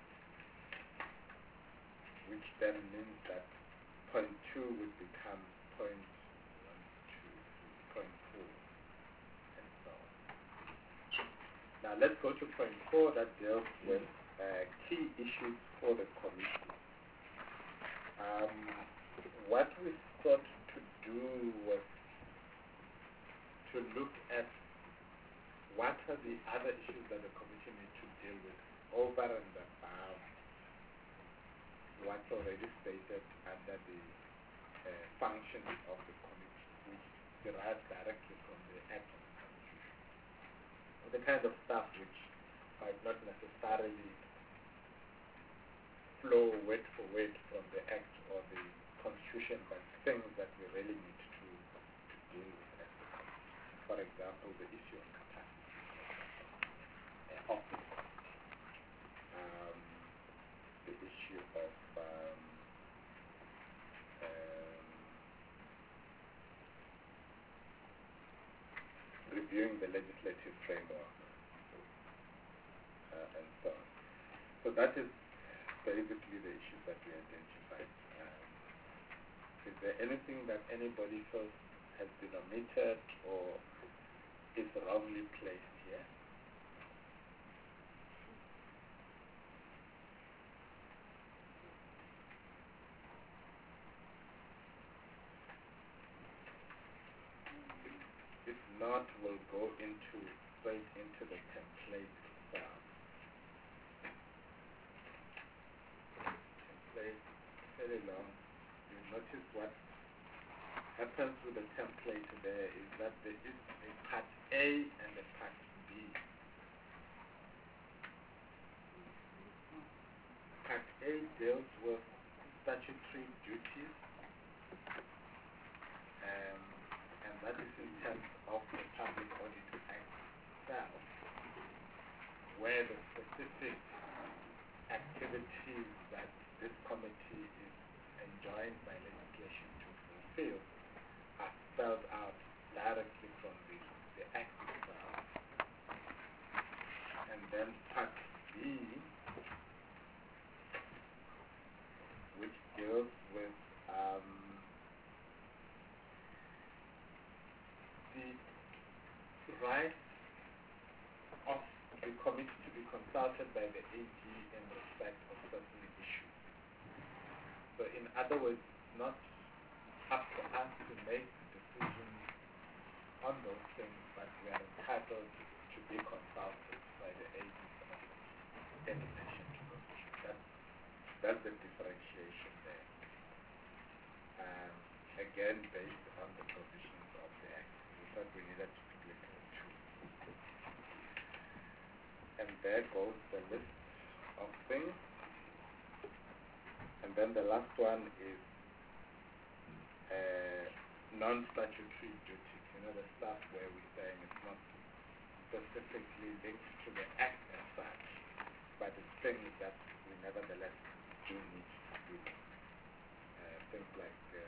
Which then means that point two would become point one, two, three, point four, and so on. Now let's go to point four that deals with uh, key issues for the committee. Um, what we sought to do was to look at what are the other issues that the committee needs to deal with over and above what's already stated under the uh, functions of the committee, which derives directly from the Act of the Constitution. The kind of stuff which might not necessarily flow word for word from the Act or the Constitution, but things that we really need to, to deal with as the committee. For example, the issue of capacity uh, of the committee. Um, the issue of um, um, reviewing the legislative framework uh, and so on. So that is basically the issues that we identified. Um, is there anything that anybody feels has been omitted or is wrongly placed here? If not, we'll go into straight into the template itself. very long, you notice what happens with the template there is that there is a part A and a part B. Part A deals with statutory duties, um, and that is in terms of the Public Audit Act itself, where the specific activities that this committee is enjoined by legislation to fulfill are spelled out directly from the, the Act itself. And then Part B, which deals with um, the right of the committee to be consulted by the A G in respect of certain issues. So in other words, it's not up to us to make decisions on those things, but we are entitled to be consulted by the A G's office in relation to those issues. That's, that's the differentiation there. Um, again, based on the provisions of the Act. We thought we needed to split the two. And there goes the list of things. And then the last one is uh, non-statutory duties. You know, the stuff where we're saying it's not specifically linked to the Act as such, but it's things that we nevertheless do need to do. Uh, things like uh,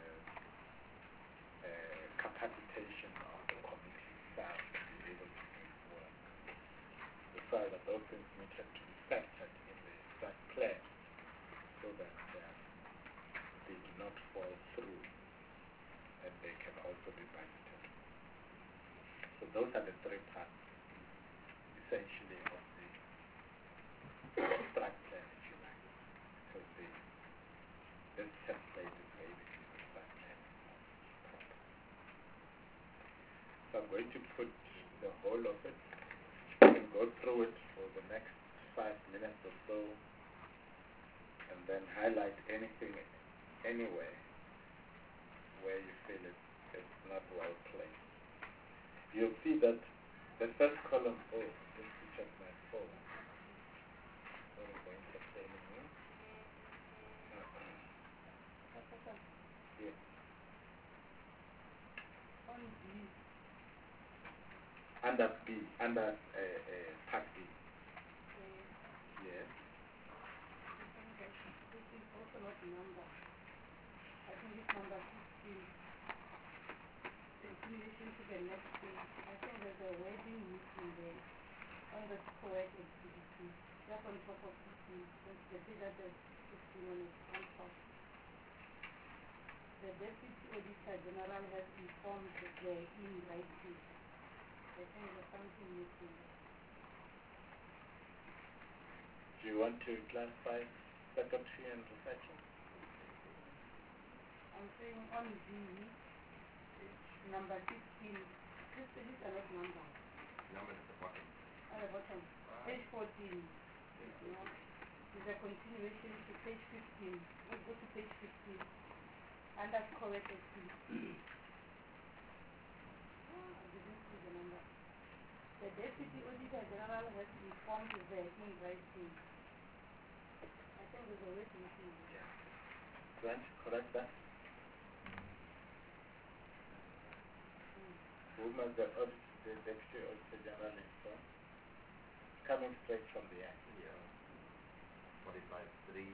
uh, capacitation of the committee itself to be able to do its work. We felt that those things needed to be factored in the that plan so that um, they do not fall through and they can also be budgeted. So those are the three parts essentially of the strat plan, if you like, because the, this template is basically the strat plan. So I'm going to put the whole of it and go through it for the next five minutes or so, and then highlight anything anywhere where you feel it, it's not well placed. You'll see that the first column, oh, just to check my phone. What is the entertaining me? Professor, Yeah. on B, Under B, under uh, uh, Part B. uh, Yes. I think that this is also not number. I think it's number fifteen. Continuation to the next page. I think there's a wording missing there on the correct activity. Just on top of fifteen. The, the bit that there's fifteen on it on top. The Deputy Auditor General has informed the in writing. I think there's something missing there. Do you want to clarify secretary and researcher? I'm saying on B, number sixteen, these pages are not numbered. Number at the bottom. At the bottom, page fourteen, you know, is a continuation to page fifteen. We'll go to page fifteen, under correct activity. Oh, I didn't see the number. The Deputy Auditor General has informed the in writing. I think there's a word missing there. Yeah. Grant, correct that? Who must the audit, the Deputy Auditor General inform? Coming straight from the Act. Yeah. forty-five three.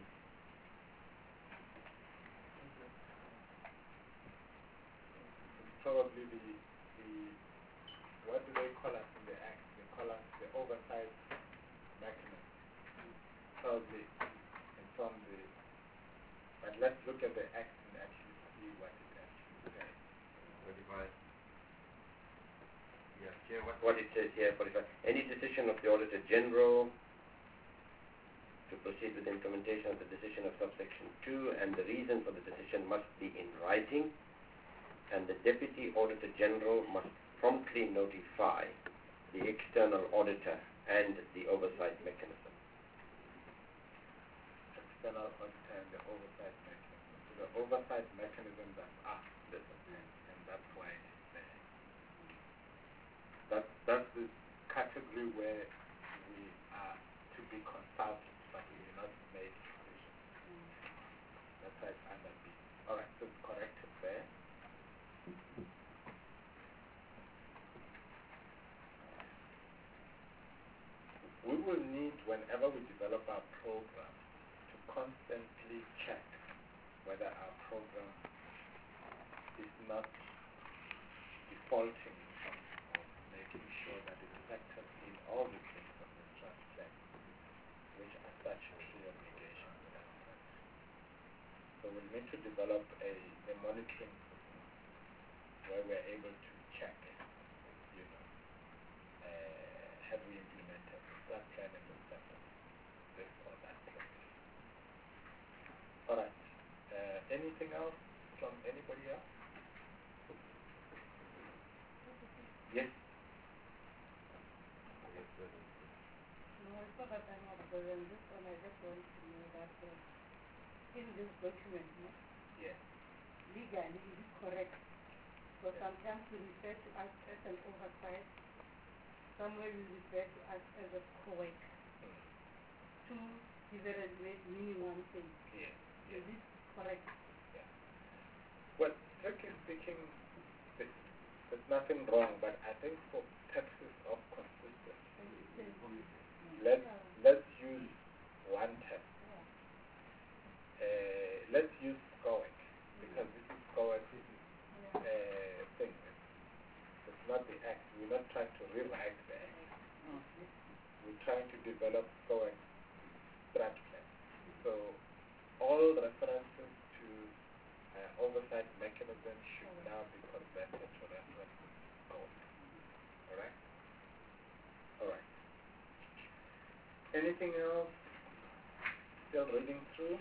It's probably the, the, what do they call us in the Act? They call us the oversight mechanism. Probably inform the, but let's look at the Act and actually see what it actually says. forty-five. Yeah, Chair, what, what it says here, forty-five. Any decision of the Auditor General to proceed with the implementation of the decision of subsection two, and the reason for the decision must be in writing, and the Deputy Auditor General must promptly notify the external auditor and the oversight mechanism. External auditor and the oversight mechanism. the oversight mechanism that's us, and, and that's why it's there. That, that's the category where we are to be consulted, but we will not make decisions. That's why it's under B. Alright, so it's corrected there. We will need, whenever we develop our program, to constantly check whether our program is not defaulting or making sure that it factors in all the things of the trust plan, which are such clear obligations with our trust. So we need to develop a, a monitoring system where we're able to check, you know, uh, have we implemented the trust plan and the steps of this or that place. All right. Uh, anything else from anybody else? Yes. No, it's not that I'm observing this one. I just want to know that uh, in this document, no? Yes. Legally, is it correct? So Yes. sometimes we refer to us as an oversight. Somewhere we refer to us as a co-work. Mm. Two different ways meaning one thing. Yes. Is it correct? Yeah. Well, strictly speaking, there's, there's nothing wrong, but I think for purposes of consistency, let's, let's use one term. Uh, let's use SCOEC, because this is SCOEC's uh, thing. It's, it's not the act. We're not trying to rewrite the act. We're trying to develop SCOEC's strat plan. So all references to uh, oversight mechanisms should now be converted to reference SCOEC. Alright? Alright. Anything else? Still reading through?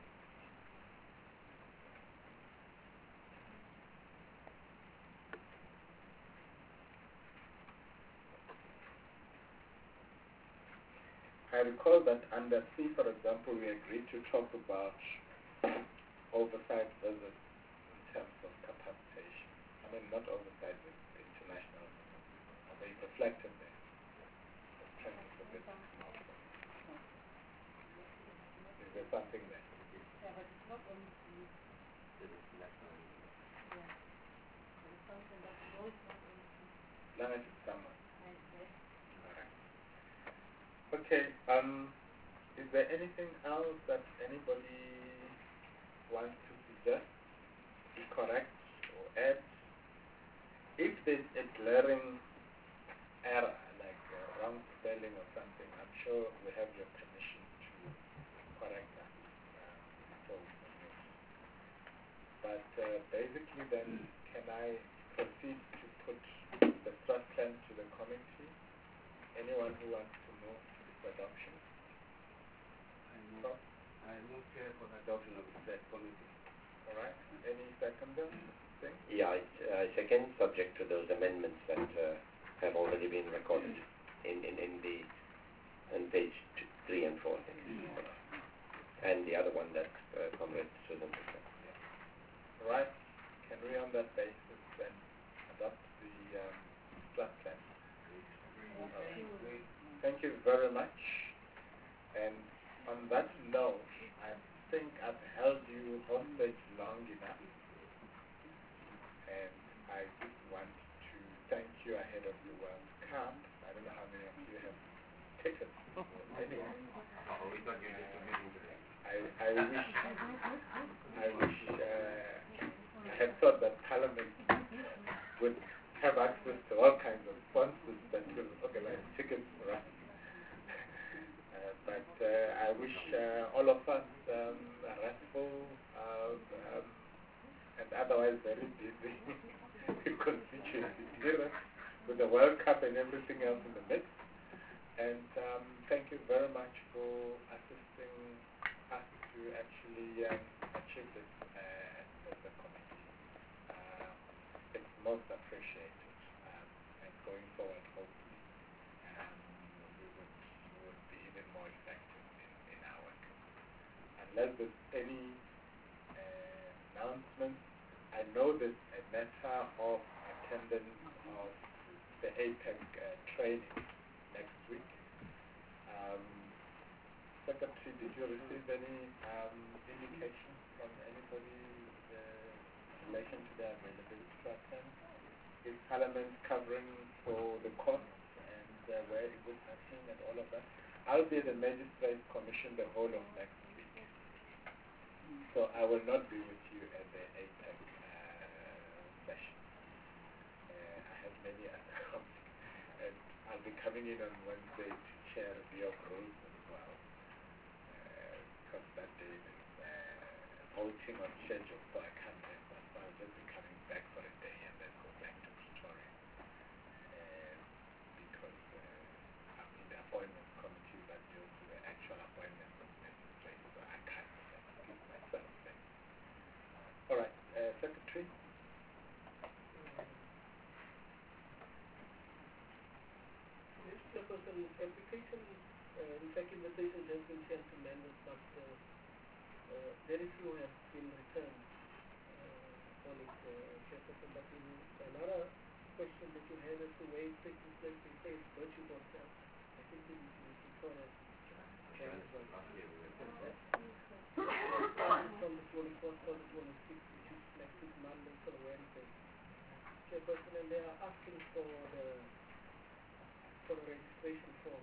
I recall that under C, for example, we agreed to talk about oversight visits in terms of capacitation. I mean, not oversight visits, international visits. Are they reflected there? I'm trying to forget the small one. Is there something there? Yeah, but it's not only to you. Yeah. There's something that is always not only to you. Long as it's someone. Like that. Alright. Okay, um, is there anything else that anybody wants to suggest, correct, or add? If there's a glaring error, like uh, wrong spelling or something, I'm sure we have your permission to correct that uh, before we submit. But uh, basically then, can I proceed to put the trust plan to the committee? Anyone who wants to move to its adoption? I move, I move chair for the adoption of the said committee. All right. Any seconder? Thing? Yeah, I, I second, subject to those amendments that uh, have already been recorded in, in, in the on page two, three and four, I think. Yeah. And the other one that uh, Comrade Susan said. Yeah. All right. Can we, on that basis, then adopt the um, trust plan? Okay. Uh, thank you very much. And on that note, I think I've held you hostage long enough. And I just want to thank you ahead of the World Cup. I don't know how many of you have tickets. Anyway, Oh, we thought you were just a meeting today. I, I wish, I wish, uh, I had thought that Parliament would have access to all kinds of sponsors that will organize tickets for us. uh, but uh, I wish uh, all of us um, a restful uh, um, and otherwise very busy constituency period with the World Cup and everything else in the mix. And um, thank you very much for assisting us to actually um, achieve this uh, as a committee. Uh, it's most appreciated. Um, and going forward, hopefully, um, we, would, we would be even more effective in, in our work. Unless there's any uh, announcements. I know there's a matter of attendance of the APEC uh, training next week. Um, Secretary, did you receive any um, indication from anybody uh, in relation to their availability to attend? Is Parliament covering for the costs and uh, where is it happening and all of that? I'll be at the Magistrates Commission the whole of next week. So I will not be with you at the APEC uh, session. Uh, I have many other conflicts. And I'll be coming in on Wednesday to chair the Bureau of Rules as well. Because uh, that day is uh, voting on schedule, so I can't miss that. So I'll just be coming back for a day and then go back to Pretoria. Uh, because uh, I'm in the appointment committee that deals with the actual appointment of magistrates, so I can't excuse myself then. All right, uh, Secretary. Chairperson, application, uh, in fact, invitation has been sent to members, but uh, uh, very few have been returned uh, on it, uh, Chairperson. But in another question that you had as to where it's taking place, they say it's virtual hotel. I think it is in Victoria. From the twenty-fourth to the twenty-sixth, which is next week, Monday to Wednesday. Chairperson, and they are asking for the for the registration form.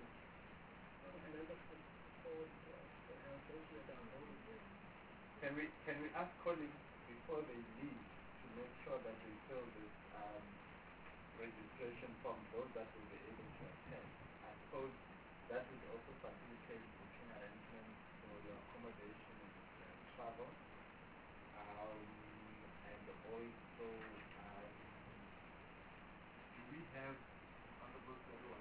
Can we can we ask colleagues before they leave to make sure that they fill this um, registration form, those that will be able to attend? I suppose that would also facilitate booking arrangements for your accommodation and uh, travel, um, and also um, do we have on the books everyone?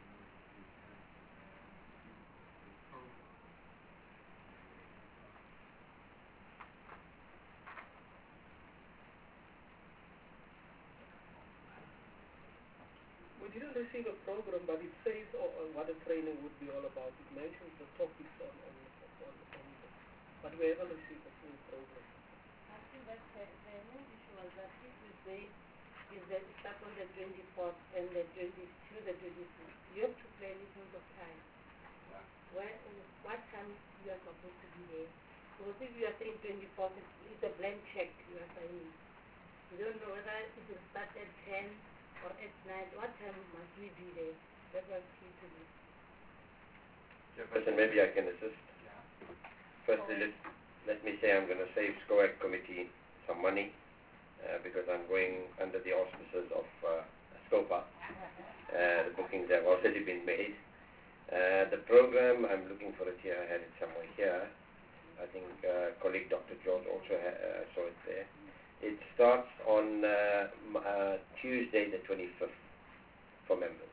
We didn't receive a program, but it says uh, uh, what the training would be all about. It mentions the topics on, on, on, on the, but we haven't received a full program. I think that the, the main issue was that if you say is that it starts on the twenty-fourth and the twenty to the twenty-sixth, you have to plan in terms of time. Yeah. Where, what time you are supposed to be there? Because if you are saying twenty-fourth, it's, it's a blank check you are signing. You don't know whether it will start at ten or at night. What time must we be there? That was key to me. Chairperson, maybe I can assist. Yeah. Firstly, let, let me say I'm going to save SCOAC committee some money uh, because I'm going under the auspices of uh, SCOPA. Uh, the bookings have already been made. Uh, the program, I'm looking for it here. I had it somewhere here. I think uh, colleague Doctor George also ha uh, saw it there. It starts on uh, m uh, Tuesday the twenty-fifth for members.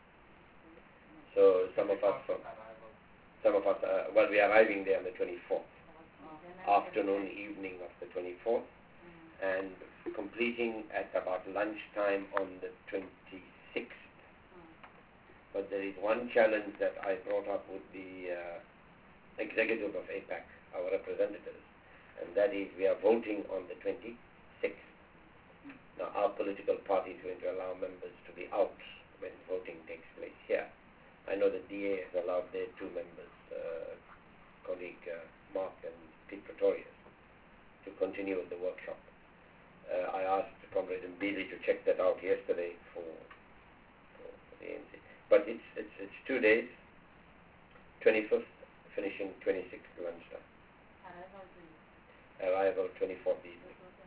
So some of us, from, some of us, uh, well, we are arriving there on the twenty-fourth, afternoon, evening of the twenty-fourth, and completing at about lunchtime on the twenty-sixth. But there is one challenge that I brought up with the uh, executive of APAC, our representatives, and that is we are voting on the twenty-sixth. Now our political party is going to allow members to be out when voting takes place here. I know the D A has allowed their two members, uh, colleague uh, Mark and Pete Pretorius, to continue with the workshop. Uh, I asked Comrade Mbili to check that out yesterday for, for, for the A N C. But it's, it's, it's two days, twenty-fifth, finishing twenty-sixth lunchtime. Arrival twenty-fourth evening.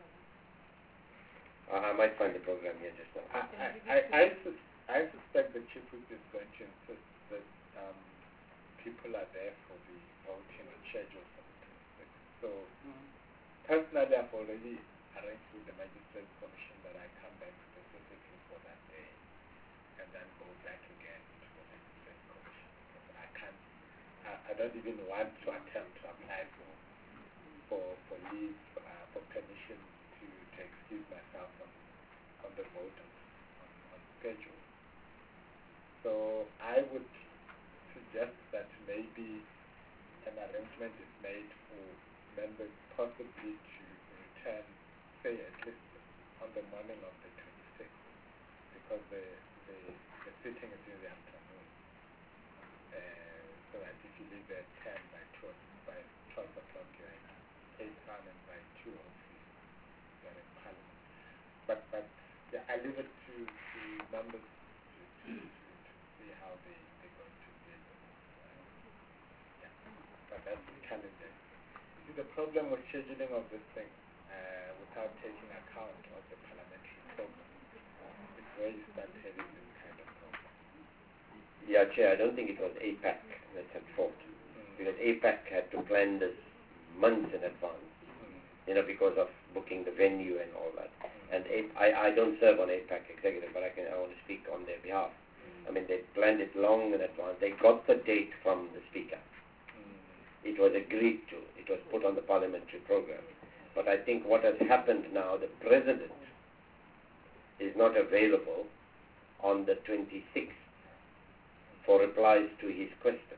I, I might find the program here just now. I, I, I, I, sus I suspect the Chief Whip is going to insist that um, people are there for the voting on schedule for the twenty-sixth. So, mm-hmm. personally, I've already arranged with the Magistrates Commission that I come back specifically for that day and then go back again to the Magistrates Commission. Because I can't, I, I don't even want to attempt to apply for, for, for leave, uh, for permission to, to excuse myself on, on the vote on, on, on schedule. So I would suggest that maybe an arrangement is made for members possibly to return, say at least on the morning of the twenty-sixth, because the, the, the sitting is in the afternoon. Uh, so that if you leave at ten, by twelve, by twelve o'clock you're in Cape Town, and by two hopefully you're in Parliament. But, but yeah, I leave it to, to members to, to, to, to see how they, they're going to deal with it. Uh, yeah. But that's the calendar. You see, the problem with scheduling of this thing, uh, without taking account of the parliamentary program, is where you start having this kind of problem. Yeah, Chair, I don't think it was A PAC that's at fault. Mm. Because A PAC had to plan this months in advance, Mm. you know, because of booking the venue and all that. Mm. And A, I, I don't serve on A PAC executive, but I can I want to speak on their behalf. Mm. I mean, they planned it long in advance. They got the date from the Speaker. Mm. It was agreed to. It was put on the parliamentary program. But I think what has happened now, the President is not available on the twenty-sixth for replies to his question.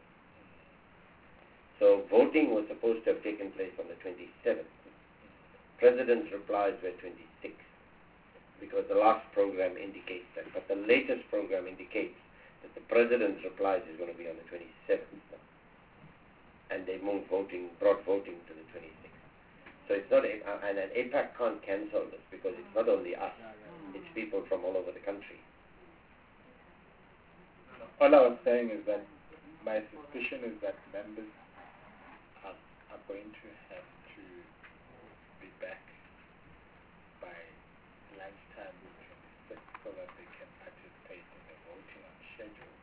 So voting was supposed to have taken place on the twenty-seventh. President's replies were twenty-sixth, because the last program indicates that. But the latest program indicates that the President's replies is going to be on the twenty-seventh. And they moved voting, brought voting to the twenty-sixth. So it's not, a, uh, and an A PAC can't cancel this, because it's not only us, it's people from all over the country. All I was saying is that my suspicion is that members are, are going to have to be back by lunchtime the twenty-sixth so that they can participate in the voting on schedule.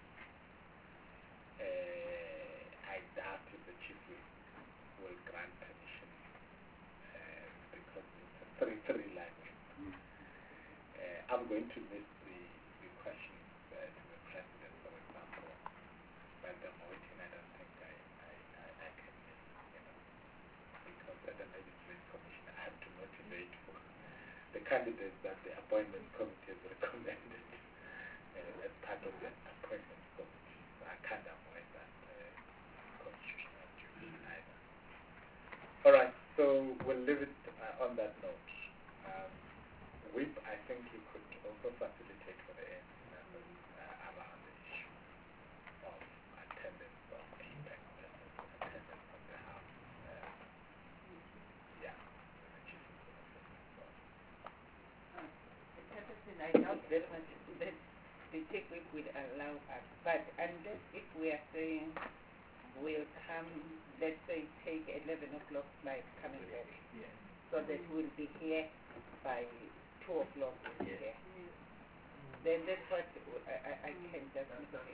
Uh, I doubt if the chief will, will grant permission uh, because it's a three three line. Uh, I'm going to miss the, the questions uh, to the President, for example, but the voting I don't think I, I, I, I can miss, you know, because as a Magistrates Commissioner I have to motivate for the candidates that the appointment committee has recommended uh, as part of the appointment committee. So I can't avoid that uh, constitutional duty either. All right, so we'll leave it uh, on that note. Um, Whip, I think you could also facilitate for the A N C members uh, around the issue of attendance of A PAC members, attendance on the House. Uh, yeah, the chief of the office and so on. Captain, I doubt very much that the take week will allow us, but unless if we are saying we'll come, let's say take eleven o'clock flight coming back, Yes. so that we'll be here by two o'clock we'll be here. Then that's what I, I, I can just indicate.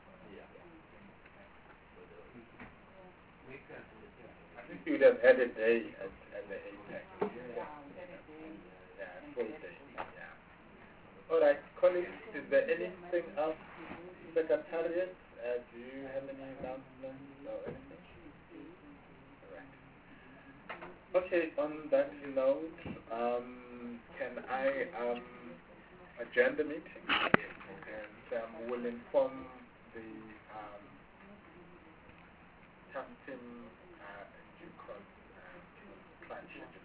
I think you would have had a day at, at the A PAC. Yeah, yeah, full day. Yeah. All right, colleagues, is there anything else, Secretariat? Uh, do you have any announcements or anything? All right. Okay, on that note, um, can I um, adjourn the meeting? And um, we'll inform the um, task team uh, in due course uh, to try and schedule